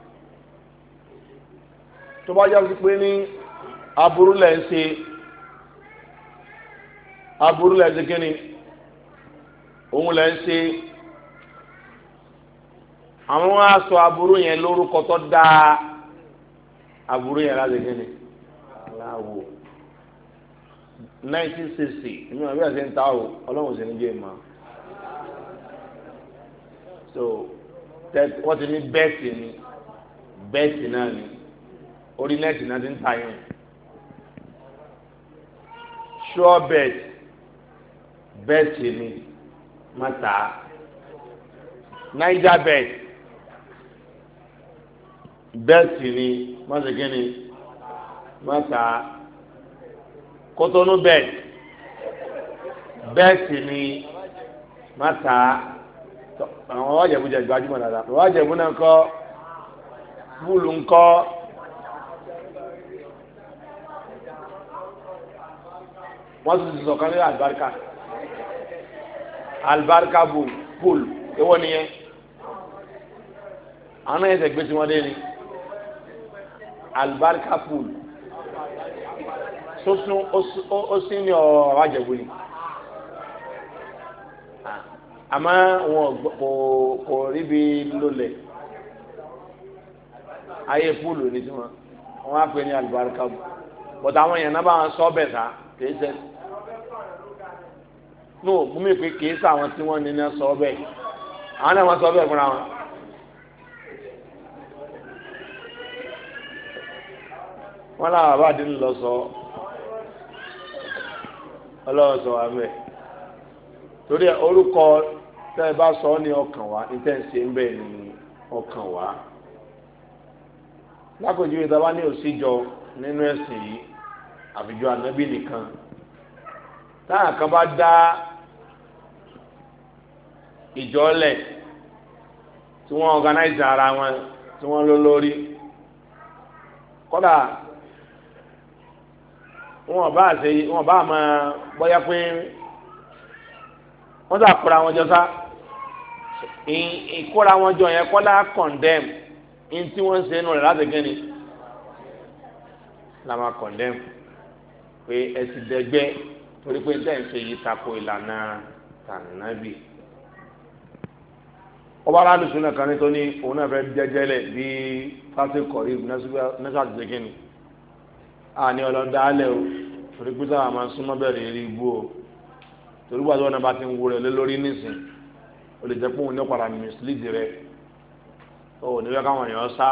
tó bá jẹ́ pé ní aburú lẹ́ ń ṣe aburú lẹ ṣe kíni òun lẹ ń ṣe àwọn aṣọ aburú yẹn lórúkọ tó dáa aburú yẹn láti kíni aláwo 1960 ìmọ̀ àbí àti ń ta o ọlọ́run sì ní jẹ́ ìmọ̀ so wọ́n ti ní bẹ́ẹ̀tì ni bẹ́ẹ̀tì náà ni orí nẹ́ẹ̀tì náà ti ń ta yẹn sure bet bẹ́ẹ̀tì ni mata Niger bet bẹ́ẹ̀tì ni mọ́sẹ̀kínni mata Kotonu bet bẹ́ẹ̀tì ni mata àwọn wájẹ̀bú jẹ gbajúmọ̀ dáadáa wájẹ̀bú náà kọ́ búùlù ńkọ́ wọ́n tún ti sọ̀kan ní alibarika pool ewọ́ nìyẹn àwọn náà yẹn tẹ̀ gbé tí wọ́n dé ni alibarika pool sosun ó sí ní ọ̀rọ̀ àjẹ̀bù ni àmọ́ wọn kò rí bí lólẹ̀ ayé púùlù ní tiwọn wọn á pè ní alibarika pool bọ̀dọ̀ àwọn èèyàn náà bá wọn sọ bẹ̀ sá kì í sẹ́ni no mú mi pé kìí sọ àwọn tí wọ́n ní ní sọ bẹ́ẹ̀ àwọn náà wọ́n sọ bẹ́ẹ̀ fúnra wọn. wọ́n láwọn àbáàdín lọ sọ ọlọ́run sọ wá mẹ́ torí orúkọ tẹ́ ẹ bá sọ ọ́ ní ọkàn wá ní tẹ́ ẹ ṣe ń bẹ̀ ní ọkàn wá lákòjúwe tá a bá ní òsíjọ nínú ẹ̀sìn yìí àfijọ́ ànábì nìkan táyà kan bá dá ìjọ lẹ̀ tí wọ́n organize ara wọn tí wọ́n ló lórí kódà wọn bá máa bóyá pé wọ́n sà kóra wọn jọ sá ìkóra wọn jọ yẹn kọ́lá condemn in tí wọ́n ń ṣe nù rẹ̀ láti gẹ́ni la máa condemn pé ẹ̀sìn dẹ́gbẹ́ torí pé tẹ́ ń ṣe yìí tako ìlànà tànàbì ọba aládùsùn náà kan ní tó ní òun náà fẹ́ jẹ́jẹ́lẹ̀ bí pásítọ̀ kọ̀rí nẹ́sà ti ṣe kíni àní ọlọ́dà alẹ́ o torí pé sábà máa súnmọ́ bẹ̀rẹ̀ rí ibú o torí wàá tó wọn bá ti ń wo rẹ̀ lé lórí nísìn o lè jẹ́ pé òun ní padà mislead rẹ̀ o ò ní fẹ́ káwọn èèyàn sá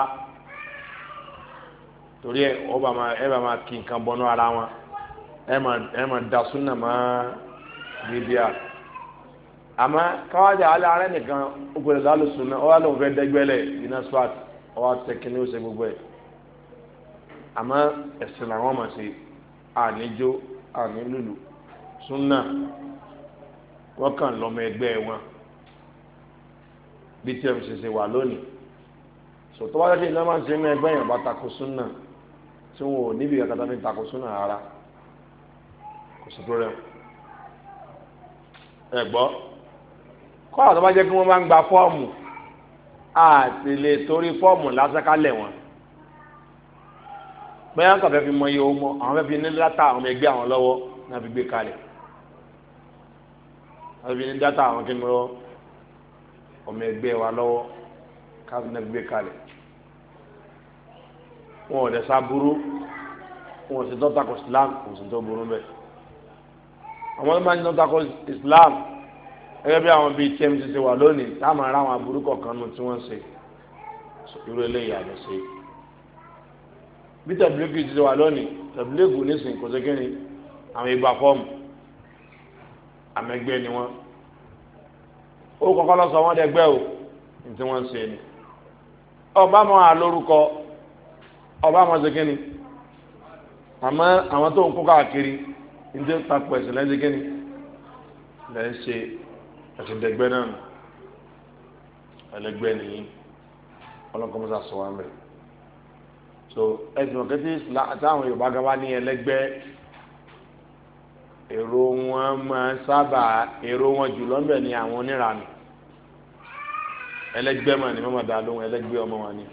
torí ẹ bá máa kí nǹkan bọ́nú ara wọn ẹ máa da súnà máa bíbí à àmọ́ káwájà alẹ́ ara nìkan ó gbọ́dọ̀ lálùsùn náà ó wà lóun fẹ́ dẹ́gbẹ́lẹ̀ iná swat ó wà tẹ́kínní ó ṣe gbogbo ẹ̀ àmọ́ ẹ̀sìn làwọn máa ṣe àníjó ànílùlù súnà wọ́n kàn lọ́mọ ẹgbẹ́ wọn bí tí ẹ̀ ń ṣe wà lónìí sọ̀tọ́ wáyé tí iná máa ń ṣe ní ẹgbẹ́ yẹn bá tako súnà tí wọn ò níbi kàkàtà ní tako súnà rárá kò sí tó rẹ̀ ẹ̀ gbọ́ kọ́ àwọn tó bá jẹ́ kí wọ́n máa ń gba fọ́ọ̀mù àti lè torí fọ́ọ̀mù lásàkálẹ̀ wọn bẹ́ẹ̀ kọ́ fẹ́ fi mọ iye owó mọ́ àwọn fẹ́ fi ní dátà àwọn ẹgbẹ́ àwọn lọ́wọ́ náà fi gbé kalẹ̀ àwọn fi ní dátà àwọn kí ni wọ́n ọmọ ẹgbẹ́ wa lọ́wọ́ káfí náà gbé kalẹ̀ wọn ò dẹ̀ sá burú wọn ò sì dọ́ta kọ Islam kò sì tó burú bẹ́ẹ̀ àwọn tó máa ń dọ́ta kọ Islam gẹ́gẹ́ bí àwọn bíi tmc ṣe wà lónìí táwọn ará àwọn aburú kọ̀ọ̀kan nù tí wọ́n ṣe irú eléyìí àlọ́ ṣe bí tẹ̀bílẹ́gì ti ṣe wà lónìí tẹ̀bílẹ́gì nísìnyí kò sí kí ni àwọn ìgbà fọ́ọ̀mù àmẹ́gbẹ́ ni wọ́n ó kọ́kọ́ lọ sọ wọ́n dẹgbẹ́ o ní tí wọ́n ń ṣe ni ọba mọ́ àlórúkọ ọba mọ́ ṣe kí ni àmọ́ àwọn tó ń kó káàkiri ní tí ó takò ẹ̀sìn lẹ́sìn kí ni lẹ́yìn ṣe ẹ̀sìn dẹgbẹ́ náà ẹlẹgbẹ́ nìyí ọlọ́kọ́mọ́sá sọ wá mẹ́ so ẹ̀sìn ọ̀kẹ́tì táwọn Yorùbá gan wá ní ẹlẹgbẹ́ èrò wọn máa sábà èrò wọn jùlọ ń bẹ ní àwọn oníranù ẹlẹgbẹ́ mà ní mọ́mọ́ dá lóhùn ẹlẹgbẹ́ ọmọ wọn ni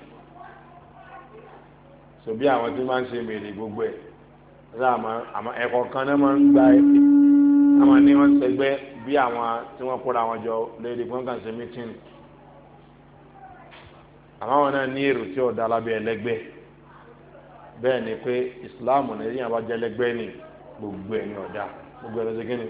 so bí àwọn tí máa ń ṣe mèrè gbogbo ẹ̀ àmọ́ ẹ̀kọ́ kan náà máa ń gba àwọn ní wọ́n ṣẹgbẹ́ bí àwọn tí wọ́n kóra wọn jọ lórí fún kàn ṣe mítìnì àmọ́ àwọn náà ní èrò tí ọ̀dà lábẹ́ ẹlẹgbẹ́ bẹ́ẹ̀ ni pé ìsìláàmù ní ẹ̀yìn àbájẹ́ ẹlẹgbẹ́ ni gbogbo ẹ̀ ní ọ̀dà gbogbo ẹ̀ lọ́sẹ̀ kí ni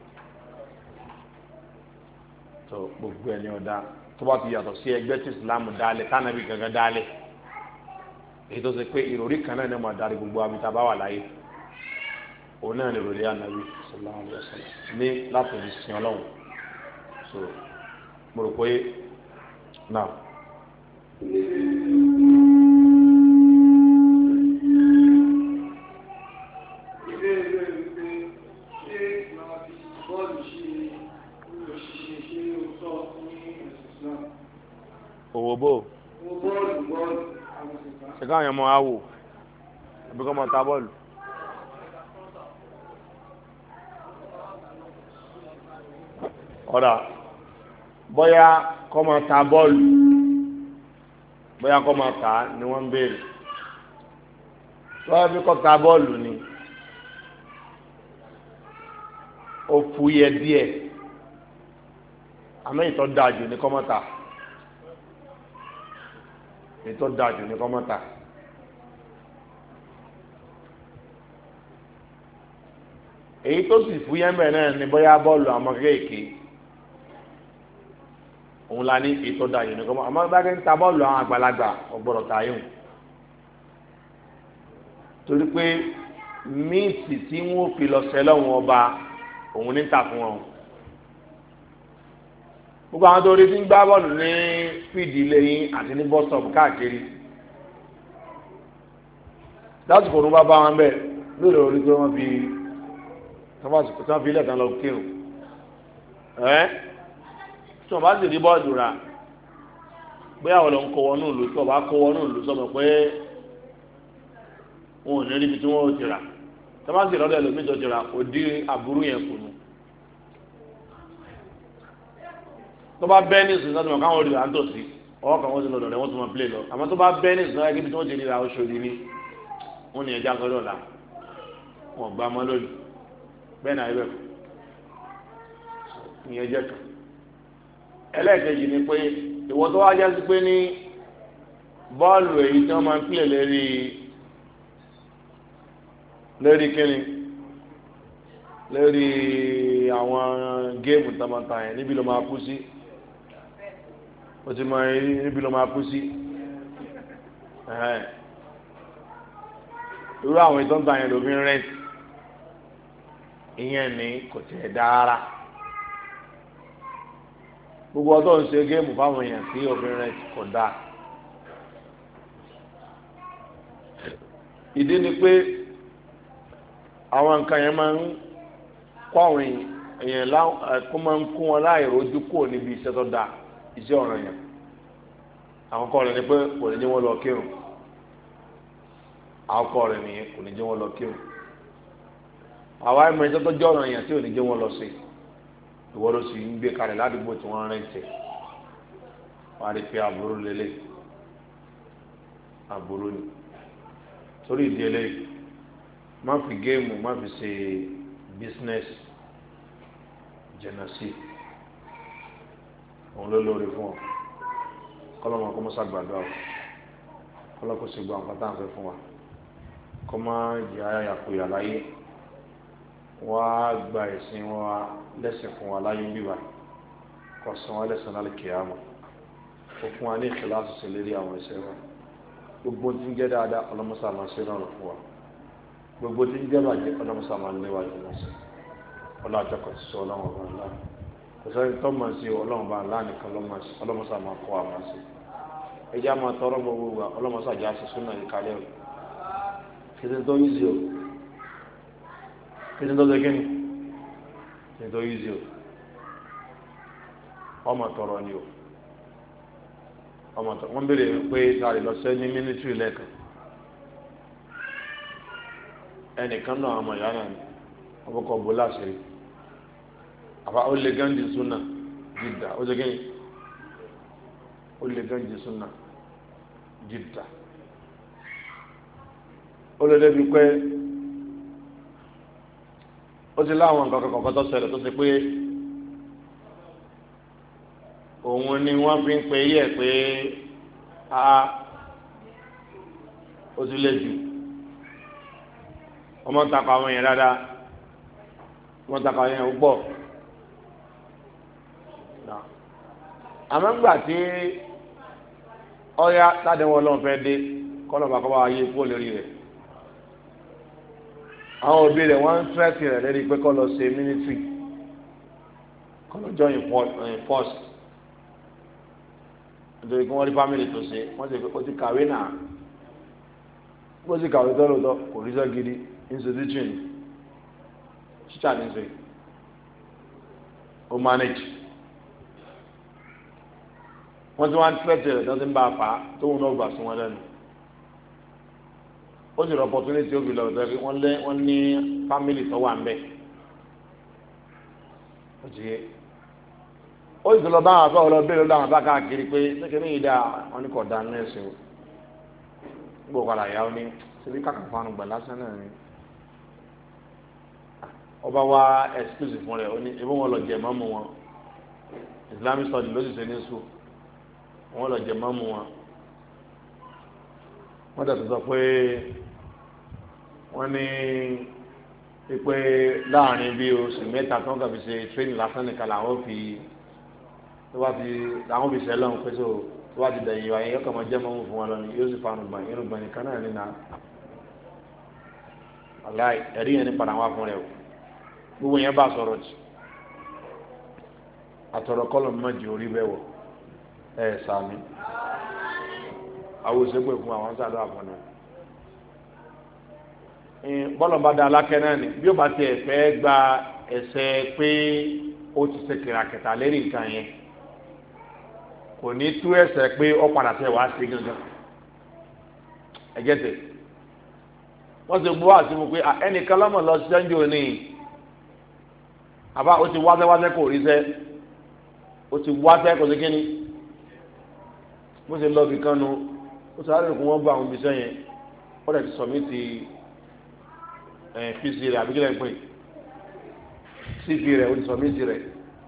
tó gbogbo ẹ̀ ní ọ̀dà tó bá ti yàtọ̀ sí ẹgbẹ́ tí ìsìláàmù dálẹ̀ tánàbí gangan dálẹ̀ èyí tó ṣe pé ìròrí kan náà ní ọmọ adarí gbogbo abita bá wà láyé òun náà ní ìròrí ànábì sallallahu alaihi wasallam ní láti fi sin ọlọ́run so mo rò pé náà. owó bò ṣe káwọn yẹn mọ àwò àbí kọ́ mọ ta bọ́ọ̀lù. ọ̀dà bóyá kọ́ mọ ta bọ́ọ̀lù bóyá kọ́ mọ ta ni wọ́n ń béèrè bóyá bí kọ́ ta bọ́ọ̀lù ni ó fúyẹ́ díẹ̀ àmọ́ ìtọ́ dáa jù ní kọ́ mọ ta ètò dájú ní kọ́mọ́ta èyí tó sì fúyẹ́ mbẹ̀ náà ní bóyá bọ́ọ̀lù àmọ́ kéèké òun la ní ètò dájú ní kọ́mọ́ta àmọ́ bá ń ta bọ́ọ̀lù àwọn àgbàlagbà ọgbọ́dọ̀ ta yóò torí pé míìtì tí wọ́n fi lọ sẹ́lọ̀ wọn ọba òun ní ta fún wọn gbogbo àwọn tó rí tí ń gbá bọ́ọ̀lù ní fíìdì ilé yín àti ní bọ́sítọ̀pù káàkiri lásìkò tó bá bá wọn bẹ́ẹ̀ lórí orí pé wọ́n fi ilẹ̀ kan lọ kírun tí wọ́n bá sì rí bọ́ọ̀lù rà bóyá wọ́n lọ ń kó wọnú ìlú tí wọ́n bá kó wọnú ìlú sọmọ pé wọn ò ní ríbi tí wọ́n ò ti rà tí wọ́n bá sì lọ́dọ̀ ẹlòmíì tó ti rà kò dín aburú yẹn kù nù. tó bá bẹ́ẹ̀ ní ìsìn sọ́dún káwọn olùdó à ń tòsí ọwọ́ kan wọ́n ti lọ́dọ̀ rẹ̀ wọ́n tún máa plé lọ àmọ́ tó bá bẹ́ẹ̀ ní ìsìn sọ́dún ibi tí wọ́n ti ríra oṣù ní wọ́n ní ẹja sọ́dọ̀ la wọ́n gbá mọ́ lónìí bẹ́ẹ̀ náà ibẹ̀ ìyẹn jẹ́ kan ẹlẹ́ẹ̀kejì ni pé ìwọ tó wá jẹ́ sí pé ní bọ́ọ̀lù èyí tí wọ́n máa ń plé lérí kíni lérí àwọn géèmù tamata yẹn níbi ló máa kú sí o ti mọ níbi ló máa kú sí irú àwọn ìtọ́ntà yẹn ló fi ń rẹ́ǹtì ìyẹn ni kò tiẹ̀ dára gbogbo ọdọ́ ń ṣe géèmù fáwọn èèyàn tí òfin rẹ́ǹtì kò dáa ìdí ni pé àwọn nǹkan yẹn máa ń kó àwọn èèyàn kó máa ń kó wọn láì rojú kúrò níbi iṣẹ́ tó dáa iṣẹ́ ọ̀ràn yẹn àwọn kọ́ rẹ̀ ni pé kò ní jẹ́ wọ́n lọ kírun àwọn kọ́ rẹ̀ nìyẹn kò ní jẹ́ wọ́n lọ kírun àwa ẹ̀mọ iṣẹ́ tó jẹ́ ọ̀ràn yẹn tí ò ní jẹ́ wọ́n lọ sí ìwọ ló sì ń gbé kalẹ̀ ládùúgbò tí wọ́n rẹ̀ ń tẹ̀ wọ́n á rí pé àbúrò lélẹ̀ àbúrò ni torí ìdí eléyìí má fi géèmù má fi ṣe business jẹnasi òun ló lórí fún ọ kọlọmọ kó mọsá gbàdúrà o kọlọmọ kó sì gba nǹkan tá à ń fẹ́ fún wa kó má jẹ àyàkóyà láyé wọ́n á gba ẹ̀sìn wọn lẹ́sìn fún wa láyé bíbá kó san wọn lẹ́sìn lálẹ́ kìámà kó fún wa ní ìkìláàsì sí lérí àwọn ẹ̀ṣẹ̀ wa gbogbo tí ń jẹ́ dáadáa ọlọ́mọsá máa ṣe náà fún wa gbogbo tí ń jẹ́ bàjẹ́ ọlọ́mọsá máa ń léwájú náà sí ọlọ́jọ́ kan sọ ọlọ́wọ́n bá ńlá kò sẹ́ni tó máa ṣe ọlọ́wọ́n bá ńlá nìkan ọlọ́mọsá máa kọ́ àwọn sí ẹjẹ́ máa tọrọ gbogbo wa ọlọ́mọsá jà sí súnà ìkàlẹ́ o kìtì tó yí sí o kìtì tó ṣe kíni kìtì tó yí sí o ọmọ tọrọ ni o ọmọ tọrọ wọ́n béèrè pé sáré lọ sẹ́ ní mínísírì lẹ́ẹ̀kan ẹnìkan náà ọmọ ìyá náà ni ọkọ̀ bó láṣẹ àfa ó lè gán di súnà jìdá ó jẹ́ kí ó lè gán di súnà jìdá ó lè débi pé ó ti láwọn nǹkan kọ̀ọ̀kan tó ṣẹlẹ̀ tó ti pé òun ni wọ́n fi ń pe yẹ pé ó ti lè jù ọmọ takọ àwọn yẹn dáadáa wọ́n takọ àwọn yẹn gbọ́ àmọ́ ńgbà tí ọ̀ya ládẹ́wọ̀n ọlọ́run fẹ́ dé kọ́nà bàkọ́ bá yé kó lórí rẹ̀ àwọn òbí rẹ̀ wọ́n ń tẹ́tì rẹ̀ lórí pé kọ́ lọ ṣe mínísírì kọ́ lọ join force nítorí kí wọ́n rí fámìlì tó ṣe wọ́n ti ó ti kàwé náà bó ti kàwé tó lòótọ́ kò rí sọ́ gidi institution teacher ní sè ó manage wọ́n ti wá ń tẹ́tì rẹ̀ tó ti ń bá a fà á tó ń náà gbà sí wọn lẹ́nu ó sì rọ opportunity ó fi lọ sọ pé wọ́n ní family tó wà ń bẹ̀ ó ti yé ó sì lọ bá àwọn afẹ́ ọlọ́ bẹ́ẹ̀ ló dáhùn bá káàkiri pé kékeré yìí dáa wọn ní kò dá ní ẹ̀sìn o gbogbo padà yà ó ní ṣebí kàkà fanu gbà lásán náà ni ọba wa excuse fún rẹ̀ ó ní ebi wọn lọ jẹ mọ́mú wọn Islamic study ló sì ṣe ní sùn wọn lọ jẹ mọ́mú wọn wọ́n dẹ̀ tó sọ pé wọ́n ní pípé láàrin bí oṣù mẹ́ta tó ń kàfi ṣe tírénì lásán nìkan làwọn fi ṣẹlẹ̀ pé tó bá ti dẹ̀yìn wáyé yọkàn máa jẹ́ mọ́mú fún wọn lọ ni yóò sì fa irun gbọ̀n nìkan náà nínú aláì ẹ̀rí yẹn ní padà wá fún rẹ o gbogbo yẹn bá sọ̀rọ̀ jù àtọ̀rọ̀ kọ́lọ̀ mọ́jì orí bẹ́ẹ̀ wọ̀ sàmì àwọn òṣèpè fún àwọn sàdó àfọ̀nà bọ́lọ̀ bá da alákẹ́ náà ni bí ó bá tiẹ̀ fẹ́ gba ẹsẹ̀ pé ó ti ṣe kìràkìtà lérí nǹkan yẹn kò ní tú ẹsẹ̀ pé ó padà tẹ̀ wá sí gangan ẹ̀jẹ̀ tẹ̀ wọ́n ti gbọ́ àti mo pé ẹnìkan lọ́mọ lọ sí ẹnjọ́ ní àbá ó ti wáṣẹ́wáṣẹ́ kò rí sẹ́ ó ti wáṣẹ́ kò sí kíni bó ṣe lọ bì kan nu ó ti rárẹ̀ kó wọ́n gba àwọn ibiṣẹ́ yẹn ó dẹ̀ ti sọ̀mìtì fíìsì rẹ̀ àbí kílẹ̀ ń pè cv rẹ̀ ó ti sọ̀mìtì rẹ̀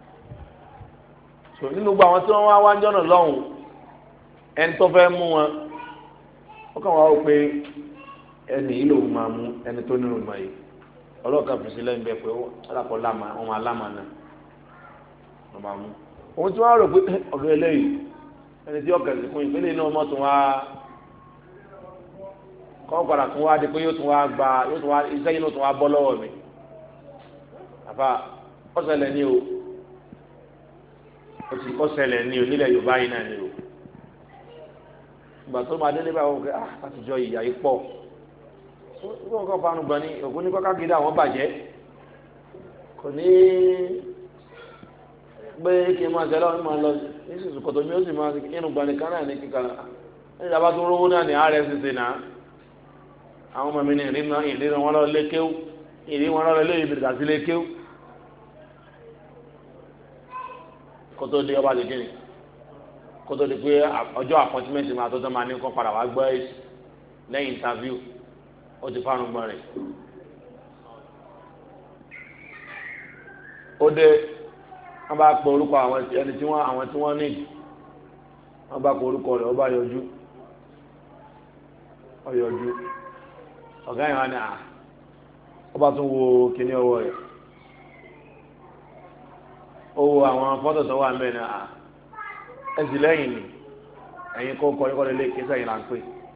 so nínú gbogbo àwọn tí wọ́n wá wájọ́ náà lọ́hùn ẹni tó fẹ́ mú wọn ó kàn wá ó pé ẹni yìí lòun máa mú ẹni tó nínú ìmọ̀ yìí ọlọ́ọ̀kan fèsì lẹ́yìn bẹ́ẹ̀ pé alákọ̀ láma ọmọ aláma náà wọ́n máa mú ohun tí wọ́n rò pé ọ̀dọ̀ eléyìí ẹni tí ọkàn sí fún ìpínlẹ̀ iná ọmọ tún wá kọ́ padà tún wá di pé yóò tún wá iṣẹ́ yìí ló tún wá bọ́ lọ́wọ́ mi àfa ọ̀sẹ̀lẹ̀ ni o ọ̀sẹ̀lẹ̀ ni o nílẹ̀ Yorùbá yìí náà ni o ìgbà tó máa délé báyìí wọ́n kẹ́ àtijọ́ ìyá yìí pọ̀ wọ́n kọ́ fanu gbọ́n ní ògùn ní kọ́ká gidi àwọn bàjẹ́ kò ní gbé kí n máa ṣe lọ́wọ́ máa lọ ní sísù kòtò mi ó sì máa inú gbọ́n ní kan náà ní kíkà ní ìjàmbá tó rówó náà ní rsc náà àwọn ọmọ mi ní ìrìnà wọn lọ lé kéwú ìrìn wọn lọ lé ìbìrìkà sí lé kéwú kótó di ọba dèkìnì kótó di pé ọjọ́ àpọ́tímẹ́ǹtì máa tó tán máa ní kó padà wá gbọ́ èsì lẹ́yìn ìntàvíù ó ti fárun gbọ́n rẹ̀ ó dé wọ́n bá pọ̀ orúkọ ẹni tí wọ́n ní wọ́n bá pọ̀ orúkọ rẹ̀ ó bá yọjú ọ̀gá yẹn wá ní ó bá tún wo kíní ọwọ́ rẹ̀ ó wo àwọn fọ́tò tó wà mẹ́rin ẹ̀sìn lẹ́yìn ni ẹ̀yin kọ́ kọ́ lé kí sẹ́yìn là ń pè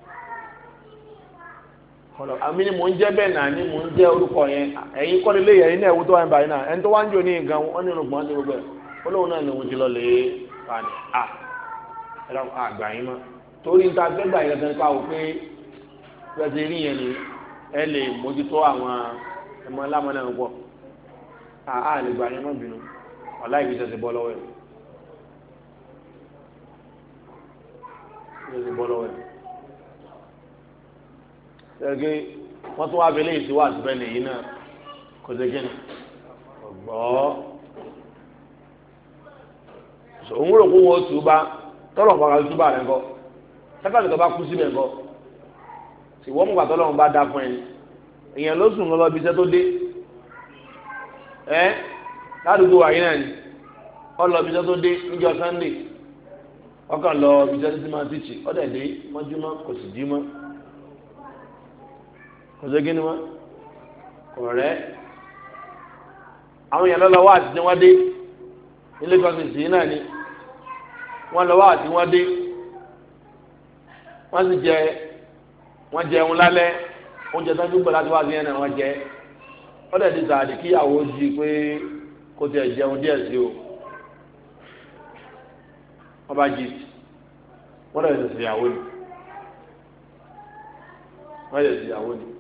àmì ni mò ń jẹ́ bẹ́ẹ̀ náà ni mò ń jẹ́ orúkọ yẹn ẹ̀yin kọ́ lé yẹn ní ẹ̀wù tó wà ń báyìí náà ẹni tó wá ń jò ní nǹkan wọn nínú gbọ́n ti gbogbo ẹ̀ ó lóun náà ni òun ti lọ lè fà ní ẹ̀rọ àgbà yín mọ́ torí níta gbẹ́gbà yẹn kan ká o pé pẹ̀sẹ̀ rí yẹn ni ẹ lè mójútó àwọn ẹ̀mọ lámọ́ náà pọ̀ lè gbà yẹn mọ́ bínú ọ̀la ìbí sẹ́sẹ̀ bọ́ lọ́wọ́ ẹ̀ ẹgbẹ́ wọ́n tún wá abẹ́lé yìí sí wá àtúbẹ́ nìyí náà kò sí kíni ọ̀gbọ́ òun rò kó wọ́n túbá tọ́lọ̀ pàkà túbá rẹ̀ ńkọ́ sẹ́kàtì tó bá kú síbẹ̀ ńkọ́ sì wọ́n mú pàtó lọ́run bá dá fún ẹni èèyàn ló sùn lọ bí iṣẹ́ tó dé ládùúgbò wàyí náà ni ọ lọ bí iṣẹ́ tó dé níjọ́ Sunday ọkàn lọ bí iṣẹ́ tó máa tíìchì ọ̀dẹ̀ dé mọ́júmọ́ kò sì jí mọ́ kòsókè ni wọn ọ̀rẹ́ àwọn èèyàn lọ́wọ́ àti wọ́n dé ilé ìfọ̀sìn sí náà ni wọ́n lọ́wọ́ àti wọ́n dé wọ́n sì wọ́n jẹun lálẹ́ oúnjẹ tó ń gbọ́ láti wá sí yẹn náà wọ́n jẹ ó dẹ̀ ti sàdí kíyàwó jí pé kó tiẹ̀ jẹun díẹ̀ sí o wọ́n bá jí wọ́n dẹ̀ ti ṣèyàwó ni wọ́n dẹ̀ ti ṣèyàwó ni.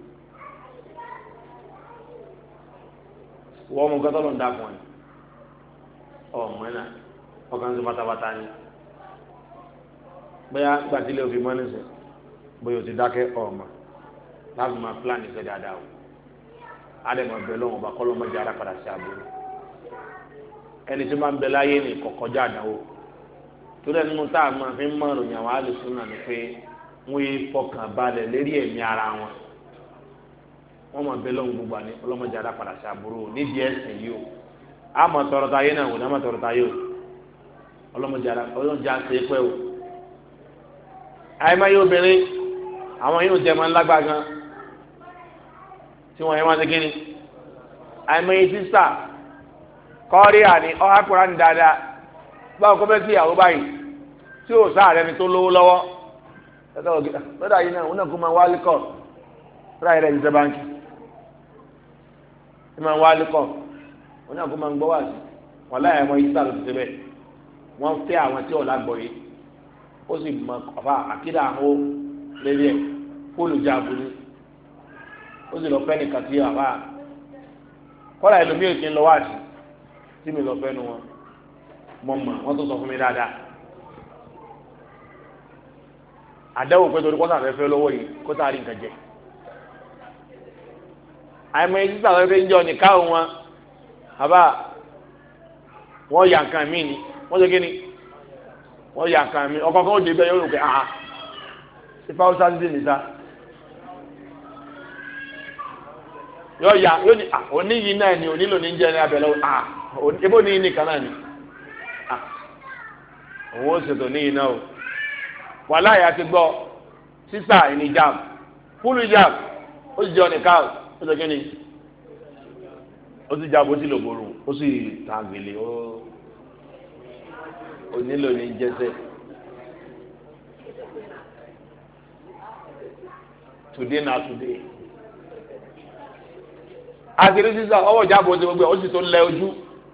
wọ́n mú gọ́tọ́ ló ń dá fún ọ ọmọ náà ọkàn tó pátápátá ni bóyá gbàtílẹ̀ òfin mọ́ nísìn bóyá o ti dákẹ́ ọmọ láti máa plan ìfẹ́ dáadáa o àdèmọ̀ bẹ̀ lọ́wọ́ ọba kọ́ lọ́mọdé ara padà sí àbúrò ẹni tí máa ń bẹ láyé ní kọ̀kọ́jà àdánwò torí ẹni mú táà máa fi ń mọ ìròyìn àwọn àlùsùn náà ni pé wọ́n yé fọkàn balẹ̀ lérí ẹ̀mí ara wọn wọ́n máa bẹ lọ́wọ́ gbogbo àní ọlọ́mọdé ara padà sí àbúrò nídìí ẹ̀sìn yìí o àmọ́ tọrọta yé náà wò ní àmọ́ tọrọta yé o ọlọ́mọdé ara ṣe é pẹ́ o àyèmáyé obìnrin àwọn yóò jẹ́ máa ń lágbá gan tí wọ́n yẹ máa ń ṣe kíni àyèmáyé sísà kọ́rí àní ọ̀hákùnrin ní dáadáa báwo kọ́ fẹ́ sí ìyàwó báyìí tí ò sáà rẹni tó lówó lọ́wọ́ lọ́dà yìí náà òun náà kó máa wá líkọ̀ lọ́dà yìí rẹ̀ ń ṣe báńkì ẹ máa wá líkọ̀ wọn náà kó máa ń gbọ́ wá sí wọn láyé ọmọ yìí sáà ló ti ṣe bẹ́ẹ̀ wọ́n fẹ́ àwọn tí ọ̀la gbọ́ yìí ó sì mọ ọ̀fà àkídà àwọn lérí ẹ̀ fóònù jẹ́ àbúrú ó sì lọ fẹ́ nìkan tí ọ̀fà kọ́lá ẹlòmíì kì í lọ wá sí tí mi lọ fẹ́ nu wọn mọ̀ mọ̀ wọ́n tó sọ fún mi dáadáa àdáwò pé torí kọ́sà fẹ́ lọ́wọ́ yìí kó tá a rí nǹkan jẹ àìmọ̀ yìí sísà fẹ́ ń jọ nìkan wọn àbá wọ́n yà nǹkan mí ni wọ́n ṣe kí ni wọ́n yà nǹkan mí ọkọ̀ kan ó dé bẹ́ẹ̀ yóò rò pé àhà ìfà ó sáà sí nìta yóò yà yóò ní òní yìí náà ni onílò ní jẹ́ ní abẹ́lẹ́ ebó ní yìí nìkan náà ni òun ó ṣètò ní yìí náà o wàhálà yà ti gbọ́ sísà ìní jam fúlù jam ó sì jẹ́ ọ̀nìkà ó ṣe kí ni ó sì jábọ̀ sí lògbòrò ó sì tàgìlì ó nílò ní jẹsẹ today na today àtìrí sísá ọwọ́ jábọ̀ sí gbogbo ó sì tó lẹ ojú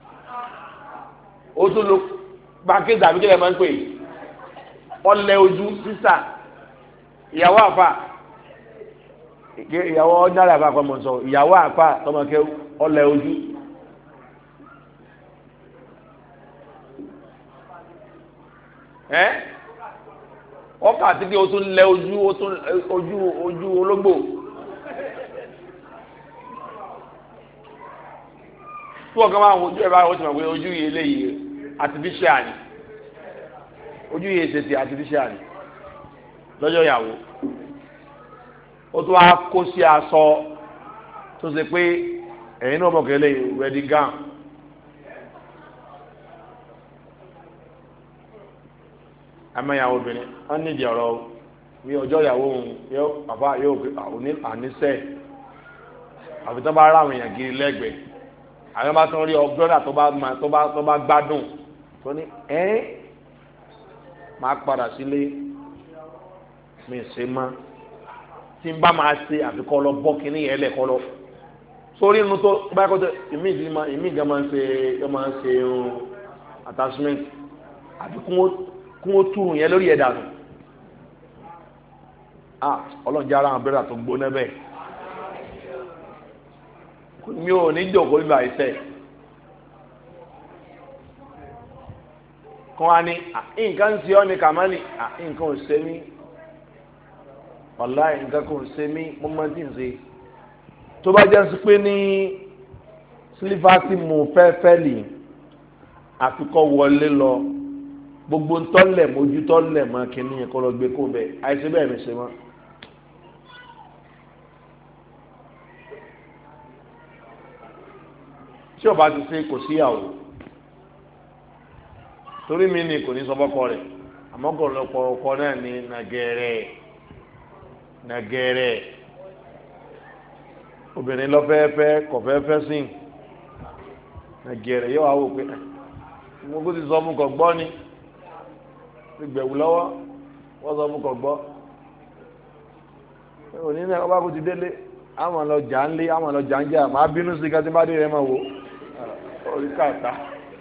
ó tún lo gbàkéjì àbí kílẹ̀ máa ń pè ọlẹ ojú sísá ìyàwó àfà ìyàwó ọ̀nàrà àfà kọ́ mọ̀ sọ ìyàwó àfà tọmọkẹ́ ọlẹ ojú ọkà àti kí o tún lẹ ojú ológbò tí wọn kàn máa ojú ẹ báyìí ó ti mọ̀ pé ojú yìí eléyìí artificial ni ojú yìí ṣe ti artificial ni lọ́jọ́ ìyàwó ó tún wá kó sí aṣọ tó ṣe pé ẹ̀yin náà mọ̀ kẹ́lẹ́ wedding gown amáyàwó obìnrin wọn nídìí ọ̀rọ̀ bí ọjọ́ ìyàwó òun yóò bàbá yóò ní àníṣe àfi tó bá rà àwọn èèyàn gírí lẹ́gbẹ̀ẹ́ àwọn bá tún rí ọgbọ́nà tó bá gbádùn tó ní máa padà sílé mi ṣe mọ́ tí n bá máa ṣe àfikọ́ lọ bọ́ kínní yẹn lẹ́kọ́ lọ sórí inú tó báyìí kó tó ìmí gan máa ń ṣe attachment àfi kún ó túrùn yẹn lórí ẹ̀dà nù ọlọ́run jẹ́ ara àwọn abẹ́rẹ́ tó gbóná bẹ́ẹ̀ mi ò ní jòkó nígbà iṣẹ́ kan wá ní nǹkan ń ṣe ọ́ ní kàmánì nǹkan ò ṣe mí wàláì nǹkan kan ò ṣe mí mo máa ti ń ṣe tó bá jẹ́ sí pé ní sílífàsì mo fẹ́ lì àfikọ́ wọlé lọ gbogbo ntọ́lẹ̀ mójútọ́lẹ̀ mọ́ kínní yẹn kọ́ lọ gbé kó bẹ́ẹ̀ àìsí bẹ́ẹ̀ mi ṣe mọ́. tí ọba ti ṣe kò síyàwó torí mi ni kò ní sọ fọ́kọ rẹ̀ àmọ́ ọ̀pọ̀lọpọ̀ ọkọ náà ní nàgẹ̀rẹ̀ obìnrin lọ́fẹ́ẹ́fẹ́ kọ̀fẹ́ẹ́fẹ́ sìn nàgẹ̀rẹ̀ yóò wá wò pé mo kó ti sọ fún kọ gbọ́ ni gbẹ̀wù lọ́wọ́ wọ́n sọ fún kọ gbọ́ òní náà ọba kò ti délé àwọn lọ jà ń lé àwọn lọ jà ń jà máa bínú sí ká tí bá dé rẹ máa wò orí káàtá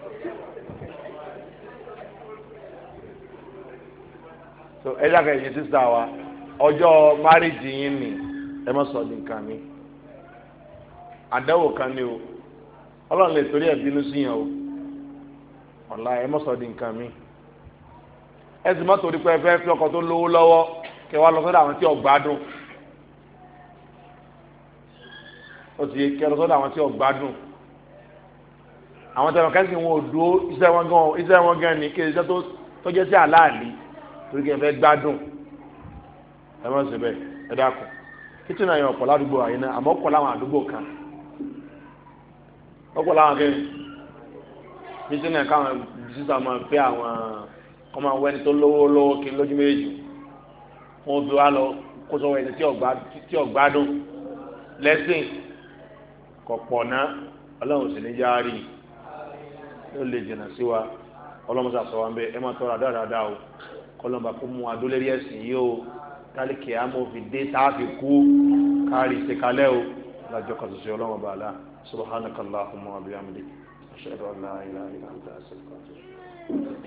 so ẹ jákè yìí sísá wa ọjọ́ márìjì yín ni ẹ má sọ nǹkan mi àdáwò kan ni o ọlọ́run lè torí ẹ̀ bínú sí yẹn o ọ̀la ẹ má sọ nǹkan mi ẹ sì má torí pé ẹ fẹ́ fi ọkọ̀ tó lówó lọ́wọ́ kẹ wá lọ sọ́dọ̀ àwọn tí ò gbádùn ó ti kẹ lọ sọ́dọ̀ àwọn tí ò gbádùn àwọn tẹ̀wọ̀n kẹ́sì wọn ò dúró iṣẹ́ wọn gan ni kí iṣẹ́ tó jẹ́ sí àláàlì torí kí ẹ fẹ́ gbádùn ẹ má ṣe bẹ́ẹ̀ ẹ dákun kìtìnà yẹn ọ̀pọ̀ ládùúgbò àyìn náà àmọ́ ọ̀pọ̀ láwọn àdúgbò kan ọ̀pọ̀ láwọn kẹ́ni kìtìnà káwọn sísà máa fẹ́ àwọn ọmọ àwọn ẹni tó lówó kí lójú méjì wọn fi wá lọ kó sọ ẹni tí ọ̀gbádùn lẹ́sìn kọ̀pọ̀ náà ọlọ́run sì ní járí yóò lè jìnnà sí wa ọlọ́run sà sọ wa ń bẹ ẹ máa tọrọ àdáadáa o kọlọ́mbà kó mú adólérí ẹ̀sìn yìí o tálíkì àmọ́ fi dé táàfì kú káàrí ìṣèkalẹ́ o lájọ kan ṣoṣo ọlọ́run bàálà subhanakallahumma wa bihamdik ashhadu an la ilaha illa anta astaghfiruka wa atubu ilayk.